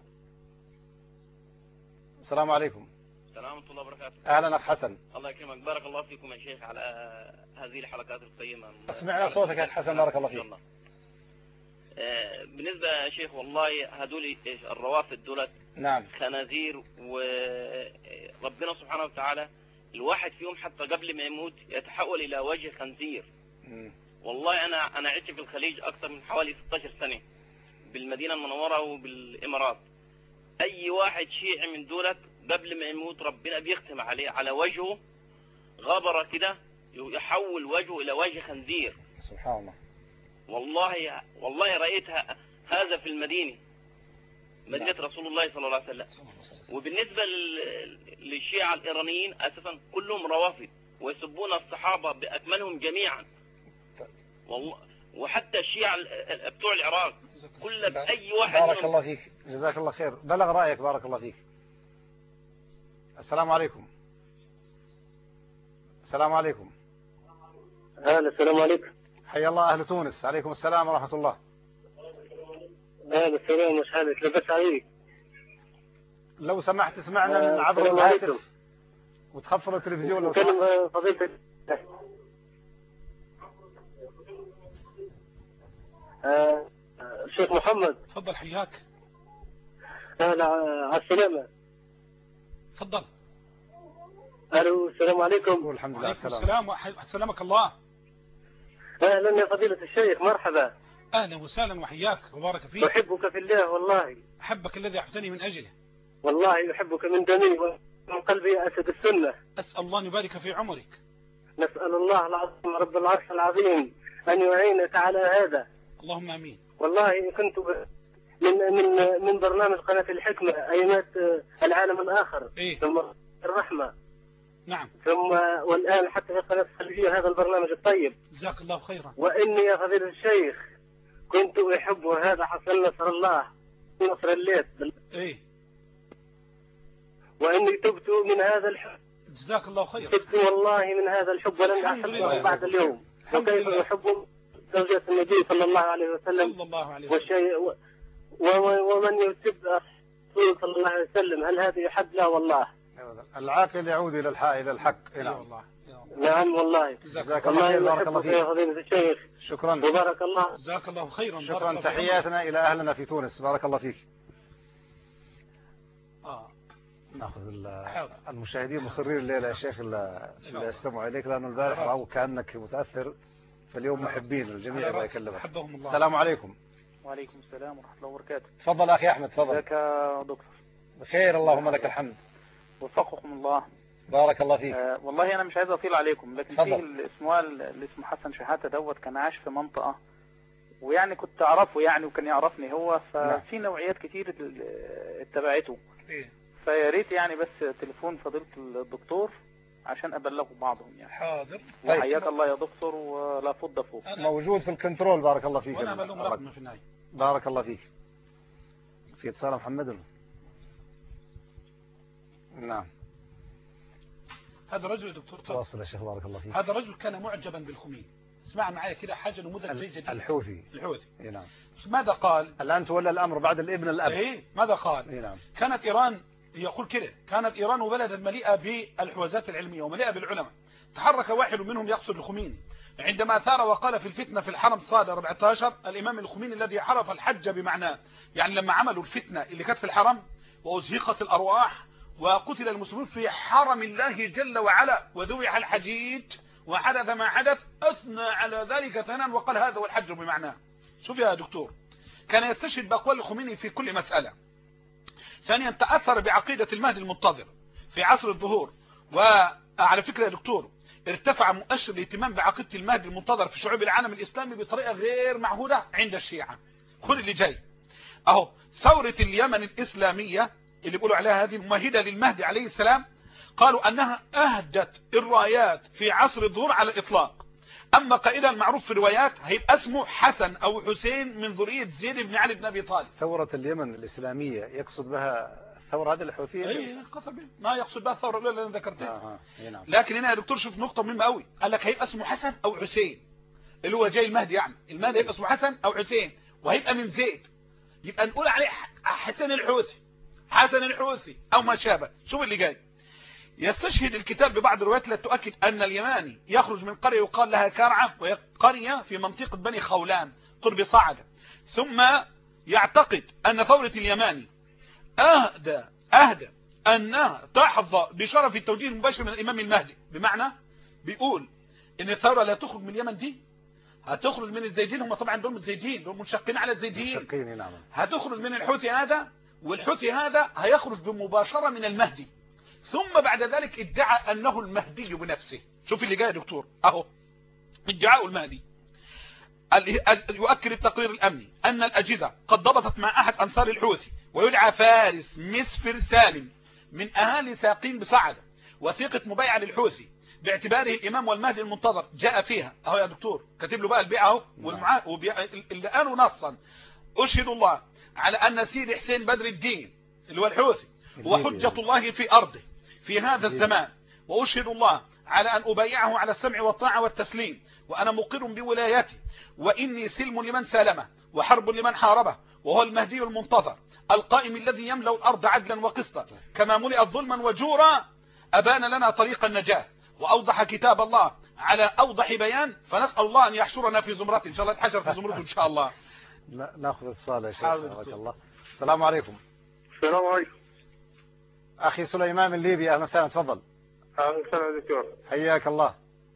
السلام عليكم. السلام ورحمه الله وبركاته. اهلا اخ حسن. الله يكرمك، بارك الله فيكم يا شيخ على هذه الحلقات القيمه. سمعنا صوتك يا اخ حسن، بارك الله فيك. بالنسبه يا شيخ والله هذول الروافد دولت نعم خنازير، وربنا سبحانه وتعالى الواحد فيهم حتى قبل ما يموت يتحول الى وجه خنزير. والله انا عشت في الخليج اكثر من حوالي 16 سنه بالمدينه المنوره وبالامارات. اي واحد شيعي من دولت قبل ما يموت ربنا بيختم عليه على وجهه غبره كده، يحول وجهه الى وجه خنزير. سبحان الله. والله رأيت هذا في مدينة رسول الله صلى الله عليه وسلم. وبالنسبة للشيعة الإيرانيين أساسا كلهم روافد ويسبون الصحابة بأكملهم جميعا. والله وحتى الشيعة بتوع العراق كل أي واحد. بارك الله فيك، جزاك الله خير، بلغ رأيك، بارك الله فيك. السلام عليكم. السلام عليكم. السلام عليكم. حيا الله أهل تونس. عليكم السلام ورحمة الله. السلام، مش حالك لبس عليك. لو سمحت اسمعنا من عبر الهاتف وتخفض التلفزيون لو سمحت. كلم فضيلتك. شيخ محمد. تفضل حياك. على السلامة. تفضل. الو السلام عليكم. والحمد لله. السلام سلامك الله. اهلا يا فضيلة الشيخ، مرحبا. اهلا وسهلا وحياك وبارك فيك. احبك في الله والله. احبك الذي احببتني من اجله. والله احبك من دمي ومن قلبي يا اسد السنة. اسال الله ان يبارك في عمرك. نسال الله العظيم رب العرش العظيم ان يعينك على هذا. اللهم امين. والله كنت من برنامج قناة الحكمة ايامات العالم الاخر. ثم الرحمة. نعم. ثم والآن حتى في قناة الخليجية هذا البرنامج الطيب. جزاك الله خيرا. وإني يا فضيلة الشيخ كنت أحب هذا حصل نصر الله نصر الليل. وإني تبت من هذا الحب. جزاك الله خيرا. تبت والله من هذا الحب ولن أحبه بعد اليوم. وكيف يحب زوجة النبي صلى الله عليه وسلم. صلى الله عليه وسلم. ومن يسب رسول صلى الله عليه وسلم هل هذا يحب؟ لا والله. العاقل يعود إلى الحق. نعم. نعم والله. جزاك الله خير، بارك الله فيك يا فضيلة الشيخ. شكرا وبارك الله. جزاك الله خيرا. شكرا. تحياتنا إلى أهلنا في تونس، بارك الله فيك. ناخذ المشاهدين مصرين الليلة يا شيخ اللي استمعوا إليك، لأنه البارح رأوا كأنك متأثر، فاليوم محبين الجميع الله يكلمك. السلام عليكم. وعليكم السلام ورحمة الله وبركاته. تفضل أخي أحمد. تفضل. ازيك يا دكتور؟ بخير اللهم لك الحمد. وفقكم الله. بارك الله فيك. والله أنا مش عايز أطيل عليكم، لكن تفضل. فيه اللي اسمه حسن شحاتة دوت كان عايش في منطقة، ويعني كنت أعرفه يعني وكان يعرفني هو، ففي نوعيات كتير اتبعته. فيا ريت يعني بس تليفون فضيلة الدكتور عشان أبلغوا بعضهم يعني. حاضر. وحياك الله يا دكتور، ولا فض فوق. موجود في الكنترول. بارك الله فيك. وأنا أبلغهم رقم في النهاية. بارك الله فيك. في اتصال محمد. نعم. هذا رجل دكتور تواصل يا شيخ بارك الله فيك. هذا رجل كان معجبا بالخميني. اسمع معايا كده حاجة نموذج جيد. الحوثي. نعم. ماذا قال؟ الآن تولى الأمر بعد الابن الأب. ماذا قال؟ نعم. كانت إيران يقول كده، كانت إيران بلدا مليئة بالحوازات العلمية ومليئة بالعلماء. تحرك واحد منهم يقصد الخميني عندما ثار وقال في الفتنة في الحرم صادر 14 الإمام الخميني الذي عرف الحج بمعناه، يعني لما عملوا الفتنة اللي كانت في الحرم وأزهقت الأرواح وقتل المسلمون في حرم الله جل وعلا وذبح الحجيج وحدث ما حدث، أثنى على ذلك ثناء وقال هذا هو الحج بمعناه. شوف يا دكتور، كان يستشهد بأقوال الخميني في كل مسألة. ثانيا تأثر بعقيدة المهدي المنتظر في عصر الظهور. وعلى فكرة يا دكتور، ارتفع مؤشر الاهتمام بعقيدة المهدي المنتظر في شعوب العالم الإسلامي بطريقة غير معهودة عند الشيعة. خذ اللي جاي اهو، ثورة اليمن الإسلامية اللي بيقولوا عليها هذه ممهدة للمهدي عليه السلام، قالوا أنها أهدت الرايات في عصر الظهور على الإطلاق. أما قائدها المعروف في الروايات هيبقى اسمه حسن أو حسين من ذرية زيد بن علي بن أبي طالب. ثورة اليمن الإسلامية يقصد بها الثورة هذه الحوثية؟ اي قصد ما يقصد بها الثورة الأولى اللي أنا ذكرتها. نعم. لكن هنا يا دكتور شوف نقطة مهمة قوي، قال لك هيبقى اسمه حسن أو حسين اللي هو جاي المهدي، يعني المهدي هيبقى اسمه حسن أو حسين وهيبقى من زيد، يبقى نقول عليه حسن الحوثي، حسن الحوثي أو ما شابه. شوف اللي جاي، يستشهد الكتاب ببعض الروايات التي تؤكد أن اليماني يخرج من قرية يقال لها كرعة، وهي قرية في منطقة بني خولان قرب صعدة. ثم يعتقد أن ثورة اليماني أهدى أنها تحظى بشرف التوجيه المباشر من الإمام المهدي، بمعنى بيقول إن الثورة لا تخرج من اليمن دي، هتخرج من الزيدين، هم طبعا دول الزيدين دول منشقين على الزيدين، نعم. هتخرج من الحوثي هذا، والحوثي هذا هيخرج بمباشرة من المهدي. ثم بعد ذلك ادعى أنه المهدي بنفسه. شوف اللي جاي يا دكتور اهو، ادعاء المهدي. يؤكد التقرير الأمني أن الأجهزة قد ضبطت مع أحد أنصار الحوثي ويدعى فارس مسفر سالم من أهالي ساقين بصعدة وثيقة مبايعة للحوثي باعتباره الإمام والمهدي المنتظر. جاء فيها اهو يا دكتور، كاتب له بقى البيعة اهو اللي قالوا نصا: أشهد الله على أن سيدي حسين بدر الدين اللي هو الحوثي هو حجة الله في أرضه في هذا الزمان، وأشهد الله على أن أبايعه على السمع والطاعة والتسليم، وأنا مقر بولايته، وإني سلم لمن سالمه وحرب لمن حاربه، وهو المهدي المنتظر القائم الذي يملأ الأرض عدلا وقسطا كما ملئت ظلما وجورا. أبان لنا طريق النجاة وأوضح كتاب الله على أوضح بيان، فنسأل الله أن يحشرنا في زمرته إن شاء الله، نتحشر في زمرته إن شاء الله. ناخذ اتصال يا شيخ. بارك الله. السلام عليكم. السلام عليكم. أخي سليمان من ليبيا، أهلا وسهلا، تفضل. أهلا وسهلا دكتور. حياك الله.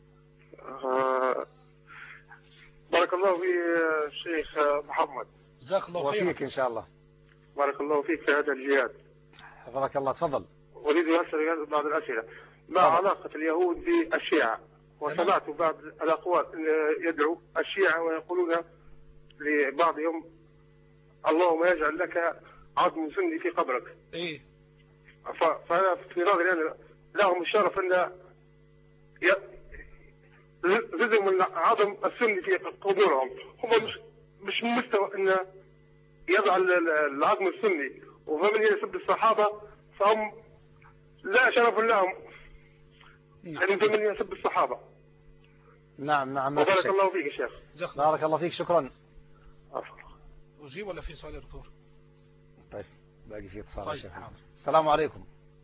بارك الله في الشيخ محمد. جزاك الله خير. وفيك إن شاء الله. بارك الله فيك في هذا الجهاد. حفظك الله، تفضل. أريد أن أسأل بعض الأسئلة. ما علاقة اليهود بالشيعة؟ وسمعت بعض الأقوال يدعو الشيعة ويقولون لبعضهم: اللهم يجعل لك عظم سني في قبرك. إيه. فأنا في نظري أنا لهم الشرف أن لزم العظم السني في قبورهم. هم مش مستوى أن يضع العظم السني، ومن يسب الصحابة فهم لا شرف لهم، يعني من يسب الصحابة. نعم. بارك الله فيك يا شيخ. بارك الله فيك، شكرا. أجيب ولا في سؤال يا دكتور؟ طيب باقي في اتصال. طيب. شيخ. السلام عليكم.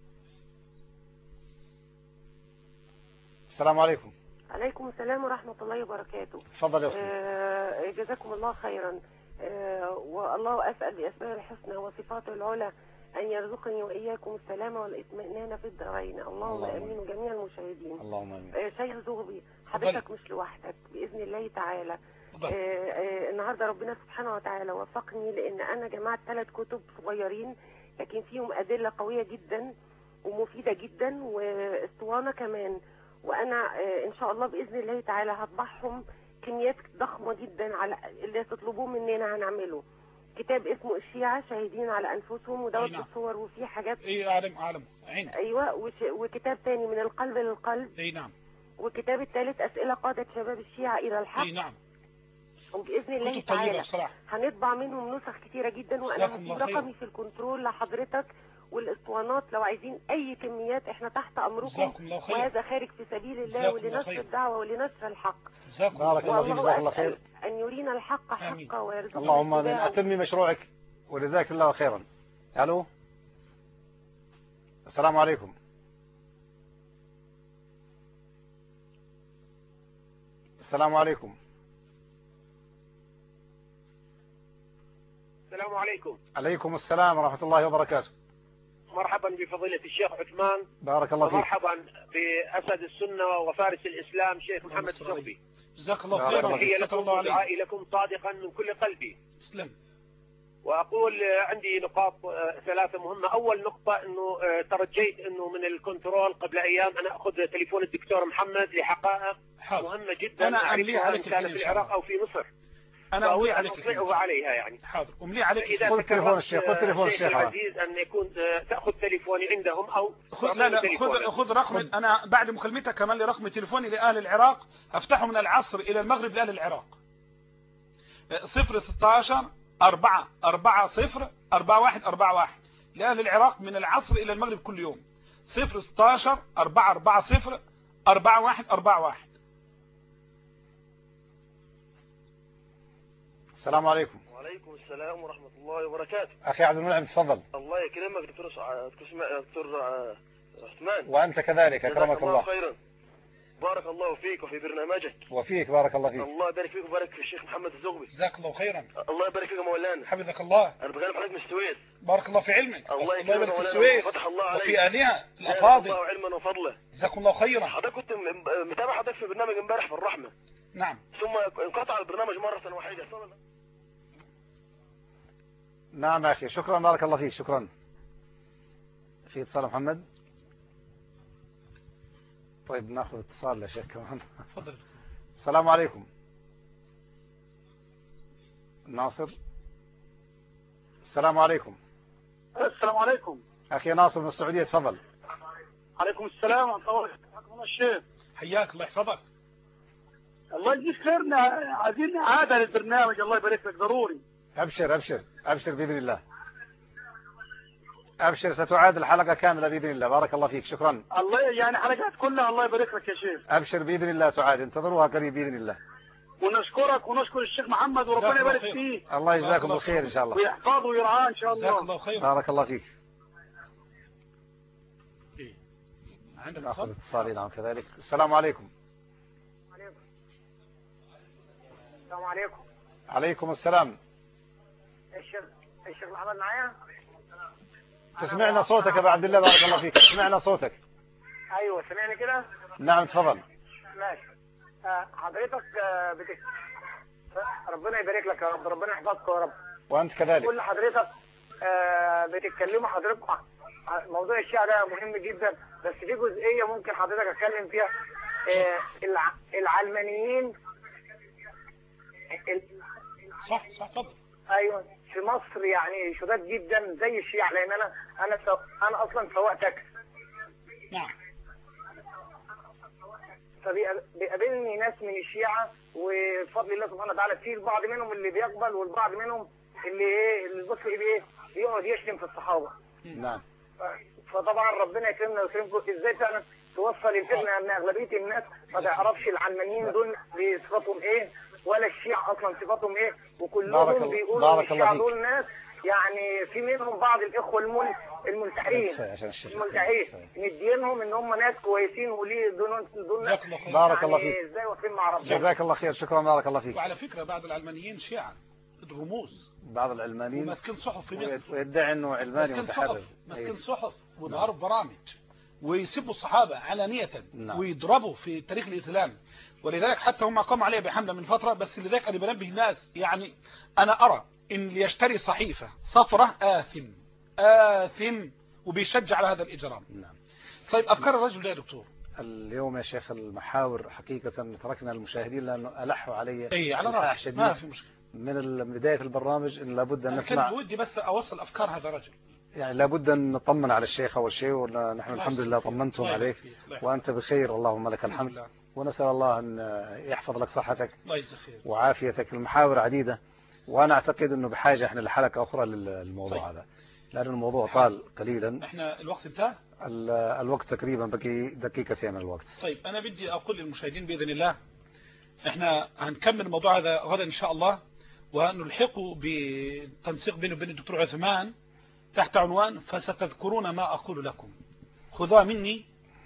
السلام عليكم. عليكم السلام ورحمة الله وبركاته. تفضل يا أختي. جزاكم الله خيرا. والله أسأل بأسماء الحسنى وصفاته العلى أن يرزقني وإياكم السلامة والإطمئنان في الدارين. اللهم آمين. وجميع المشاهدين. اللهم آمين. شيخ زغبي، حضرتك مش لوحدك بإذن الله تعالى. النهاردة ربنا سبحانه وتعالى وفقني، لأن أنا جمعت 3 كتب صغيرين لكن فيهم أدلة قوية جدا ومفيدة جدا واسطوانة كمان. وانا ان شاء الله باذن الله تعالى هطبعهم كميات ضخمة جدا على اللي تطلبوه مننا هنعمله. كتاب اسمه الشيعة شاهدين على انفسهم ودوت بالصور وفيه حاجات. اعلم عين. ايوه وكتاب تاني من القلب للقلب. نعم. وكتاب الثالث اسئلة قادة شباب الشيعة الى الحق. نعم. وباذن الله تعالى هنطبع منهم نسخ كتيرة جدا. وانا هسيب رقمي في الكنترول لحضرتك والاسطوانات لو عايزين اي كميات احنا تحت امركم. وهذا خارج في سبيل الله ولنشر الدعوة ولنشر الحق. بارك الله فيك. جزاك الله خير. ان يرينا الحق حقا ويرزقنا. اللهم امين. اتمي مشروعك وجزاك الله خيرا. الو السلام عليكم. السلام عليكم. السلام عليكم. عليكم السلام ورحمة الله وبركاته. مرحبا بفضيلة الشيخ عثمان. بارك الله فيك. مرحبا بأسد السنة وفارس الإسلام شيخ محمد الزغبي. جزاك الله خيرا. تحية لكم ودعائي لكم صادقا من كل قلبي. تسلم. وأقول عندي نقاط ثلاثة مهمة. أول نقطة أنه ترجيت أنه من الكنترول قبل أيام أنا أخذ تليفون الدكتور محمد لحقائق مهمة جدا. أنا أملي عليك كان في العراق أو في مصر. أنا أملي عليك. أطلعه عليها يعني. حاضر. أملي عليك. خذ تليفون الشيخ. خذ تليفون الشيخ العزيز أن يكون تأخذ تليفوني عندهم أو خذ رقم. أنا بعد مكالمتك كمان لرقم تليفوني لأهل العراق أفتحه من العصر إلى المغرب لأهل العراق 016 440 4141 لأهل العراق من العصر إلى المغرب كل يوم 016 440 4141. السلام عليكم. وعليكم السلام ورحمة الله وبركاته. أخي عبد المنعم تفضل. الله يكرمك دكتور عثمان. وأنت كذلك أكرمك الله. خيرا. بارك الله فيك وفي برنامجك. وفيك بارك الله فيك. الله يبارك فيك وبارك في الشيخ محمد الزغبي. جزاك الله خيرا. الله يبارك فيك يا مولانا. حفظك الله. أنا بكلم حضرتك من السويس. بارك الله في علمك. الله يكرمك في السويس وفتح الله عليك وفي أهلها الأفاضل. الله علما وفضله. جزاكم الله خيرا. حضرتك كنت متابع حضرتك في برنامج امبارح في الرحمة. نعم. ثم انقطع البرنامج مرة واحدة. نعم يا أخي شكرا بارك الله فيك. شكرا. في اتصال محمد. طيب ناخذ اتصال يا شيخ كمان. تفضل. السلام عليكم. ناصر. السلام عليكم. السلام عليكم. أخي ناصر من السعودية تفضل. عليكم السلام ورحمة الله وبركاته. الشيخ حياك الله يحفظك. الله يجزيك خيرنا. عايزين عادة للبرنامج. الله يبارك لك ضروري. أبشر أبشر أبشر بإذن الله. أبشر ستعاد الحلقة كاملة بإذن الله. بارك الله فيك. شكرا. الله يعني حلقات كلها. الله يبارك لك يا شيخ. أبشر بإذن الله تعاد. انتظروها قريب بإذن الله. ونشكرك ونشكر الشيخ محمد وربنا يبارك فيه. الله يجزاكم بالخير إن شاء الله. ويحفظه ويرعاه إن شاء الله. جزاك الله خير. بارك الله فيك. عندك اتصال. نعم كذلك. السلام عليكم. السلام عليكم. عليكم السلام. الشيخ محمد معايا؟ تسمعنا صوتك يا ابو عبد الله. بارك الله فيك. تسمعنا صوتك. ايوه سمعني كده. نعم تفضل. ماشي. حضرتك ربنا يبارك لك يا رب. ربنا يحفظك يا رب. وانت كذلك. كل حضرتك بتتكلموا حضرتك موضوع الشيعة ده مهم جدا. بس في جزئية ممكن حضرتك اتكلم فيها. العلمانيين صح اتفضل. ايوه في مصر يعني شداد جدا زي الشيعة. لان انا اصلا سواق تاكسي. نعم. فبيقابلني ناس من الشيعة وبفضل الله سبحانه وتعالى في البعض منهم اللي بيقبل والبعض منهم اللي بص بيقعد يشتم في الصحابة. نعم. فطبعا ربنا يكرمنا ويكرمكم. ازاي فعلا توصل الفتنة ان اغلبية الناس ما تعرفش العلمانيين دول بصفاتهم ايه ولا الشيعة اصلا صفاتهم ايه. وكلهم بيقولوا الشيعة دول ناس يعني في منهم بعض الاخوة الملتحين ندينهم ان هم ناس كويسين وليه دول ناس بارك الله فيك. ازاي واقفين مع ربنا. جزاك الله خير. شكرا بارك الله فيك. وعلى فكرة بعض العلمانيين شيعة رموز. بعض العلمانيين ماسكين صحف في مصر ويدعي انه علماني متحرر. ماسكين صحف وظهروا برامج ويسبوا الصحابة علانية. نعم. ويضربوا في تاريخ الإسلام. ولذلك حتى هم قاموا عليه بحملة من فترة. بس لذلك أنا بنبه الناس يعني أنا أرى إن يشتري صحيفة صفرة آثم وبيشجع على هذا الإجرام. نعم. طيب أفكار الرجل يا دكتور؟ اليوم يا شيخ المحاور حقيقة تركنا المشاهدين لأنه ألحوا علي على رأسي ما في مشكلة من بداية البرنامج إن لابد أن نسمع. ودي بس أوصل أفكار هذا الرجل. يعني لابد أن نطمن على الشيخ أول شيء، ونحن الحمد لله طمنتم عليك وأنت بخير اللهم لك الحمد، ونسأل الله أن يحفظ لك صحتك وعافيتك. المحاور عديدة وأنا أعتقد أنه بحاجة إحنا لحلقة أخرى للموضوع هذا لأن الموضوع طال قليلا. إحنا الوقت انتهى؟ الوقت تقريبا بقي دقيقتين من الوقت. طيب أنا بدي أقول للمشاهدين بإذن الله إحنا هنكمل الموضوع هذا غدا إن شاء الله، ونلحقه بتنسيق بينه وبين الدكتور عثمان تحت عنوان فستذكرون ما أقول لكم. خذوها مني،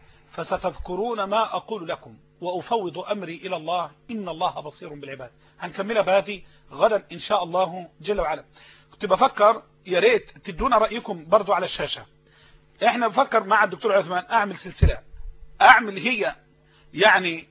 فستذكرون ما أقول لكم وأفوض أمري إلى الله إن الله بصير بالعباد. هنكملها بهذه غدا إن شاء الله جل وعلا. كنت بفكر يا ريت تدونا رأيكم برضو على الشاشة. احنا بفكر مع الدكتور عثمان أعمل سلسلة، أعمل هي يعني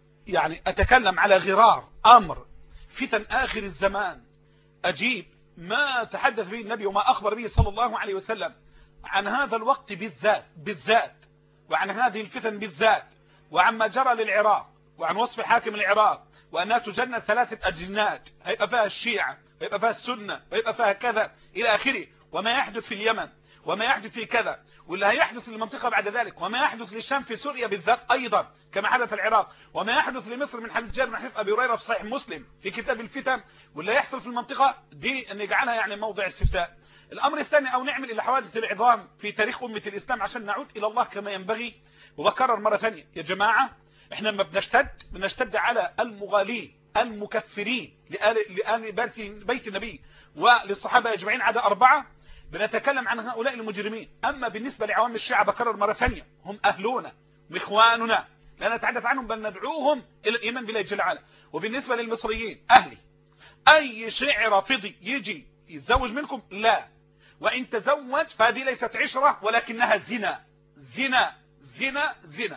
أتكلم على غرار أمر فتن آخر الزمان، أجيب ما تحدث به النبي وما أخبر به صلى الله عليه وسلم عن هذا الوقت بالذات وعن هذه الفتن بالذات، وعما جرى للعراق، وعن وصف حاكم العراق وأنها تجند 3 أجناد، هيبقى فيها الشيعة ويبقى فيها السنة ويبقى فيها كذا إلى آخره، وما يحدث في اليمن وما يحدث في كذا، واللي هيحدث للمنطقة بعد ذلك، وما يحدث للشام في سوريا بالذات أيضا كما حدث العراق، وما يحدث لمصر من حديث جابر بن حديث أبي هريرة في صحيح مسلم في كتاب الفتن، واللي يحصل في المنطقة دي أن يجعلها يعني موضع استفتاء. الأمر الثاني أو نعمل إلى حوادث العظام في تاريخ أمة الإسلام عشان نعود إلى الله كما ينبغي. وبكرر مرة ثانية يا جماعة إحنا ما بنشتد على المغالين المكفرين لآل بيت النبي وللصحابة أجمعين عدا 4، بنتكلم عن هؤلاء المجرمين. أما بالنسبة لعوام الشيعة بكرر مرة ثانية هم أهلنا وإخواننا لا نتحدث عنهم بل ندعوهم إلى الإيمان بالله جل وعلا. وبالنسبة للمصريين أهلي، أي شيعي رافضي يجي يتزوج منكم لا، وإن تزوج فهذه ليست عشرة ولكنها زنا زنا زنا زنا.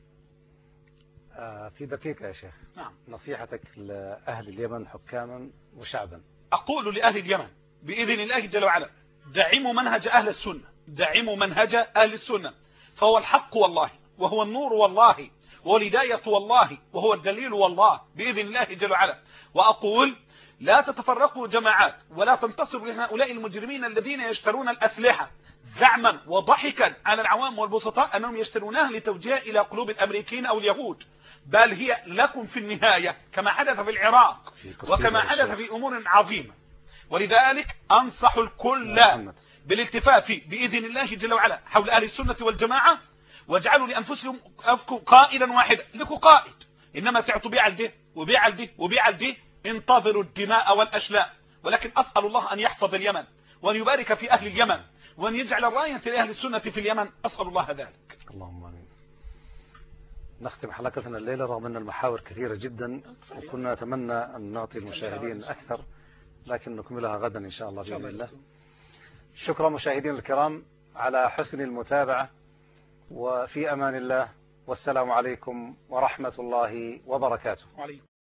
في دقيقة يا شيخ. نعم. نصيحتك لأهل اليمن حكاما وشعبا. أقول لأهل اليمن بإذن الله جل وعلا دعموا منهج أهل السنة، دعموا منهج أهل السنة، فهو الحق والله، وهو النور والله، وهو الهداية والله، وهو الدليل والله بإذن الله جل وعلا. وأقول لا تتفرقوا جماعات ولا تنتصروا لهؤلاء المجرمين الذين يشترون الأسلحة زعما وضحكا على العوام والبسطاء أنهم يشترونها لتوجيه إلى قلوب الأمريكيين أو اليهود، بل هي لكم في النهاية كما حدث في العراق وكما حدث في أمور عظيمة. ولذلك أنصح الكل بالالتفاف بإذن الله جل وعلا حول أهل السنة والجماعة، واجعلوا لأنفسهم قائدا واحدا. لكم قائد، إنما تعطوا بيع ده وبيع ده وبيع ده، انتظروا الدماء والأشلاء. ولكن أسأل الله أن يحفظ اليمن وأن يبارك في أهل اليمن وأن يجعل الراية لأهل السنة في اليمن، أسأل الله ذلك. اللهم آمين. نختم حلقتنا الليلة رغم أن المحاور كثيرة جدا وكنا نتمنى أن نعطي المشاهدين أكثر، لكن نكملها غدا إن شاء الله بإذن الله. شكرا مشاهدين الكرام على حسن المتابعة، وفي أمان الله، والسلام عليكم ورحمة الله وبركاته.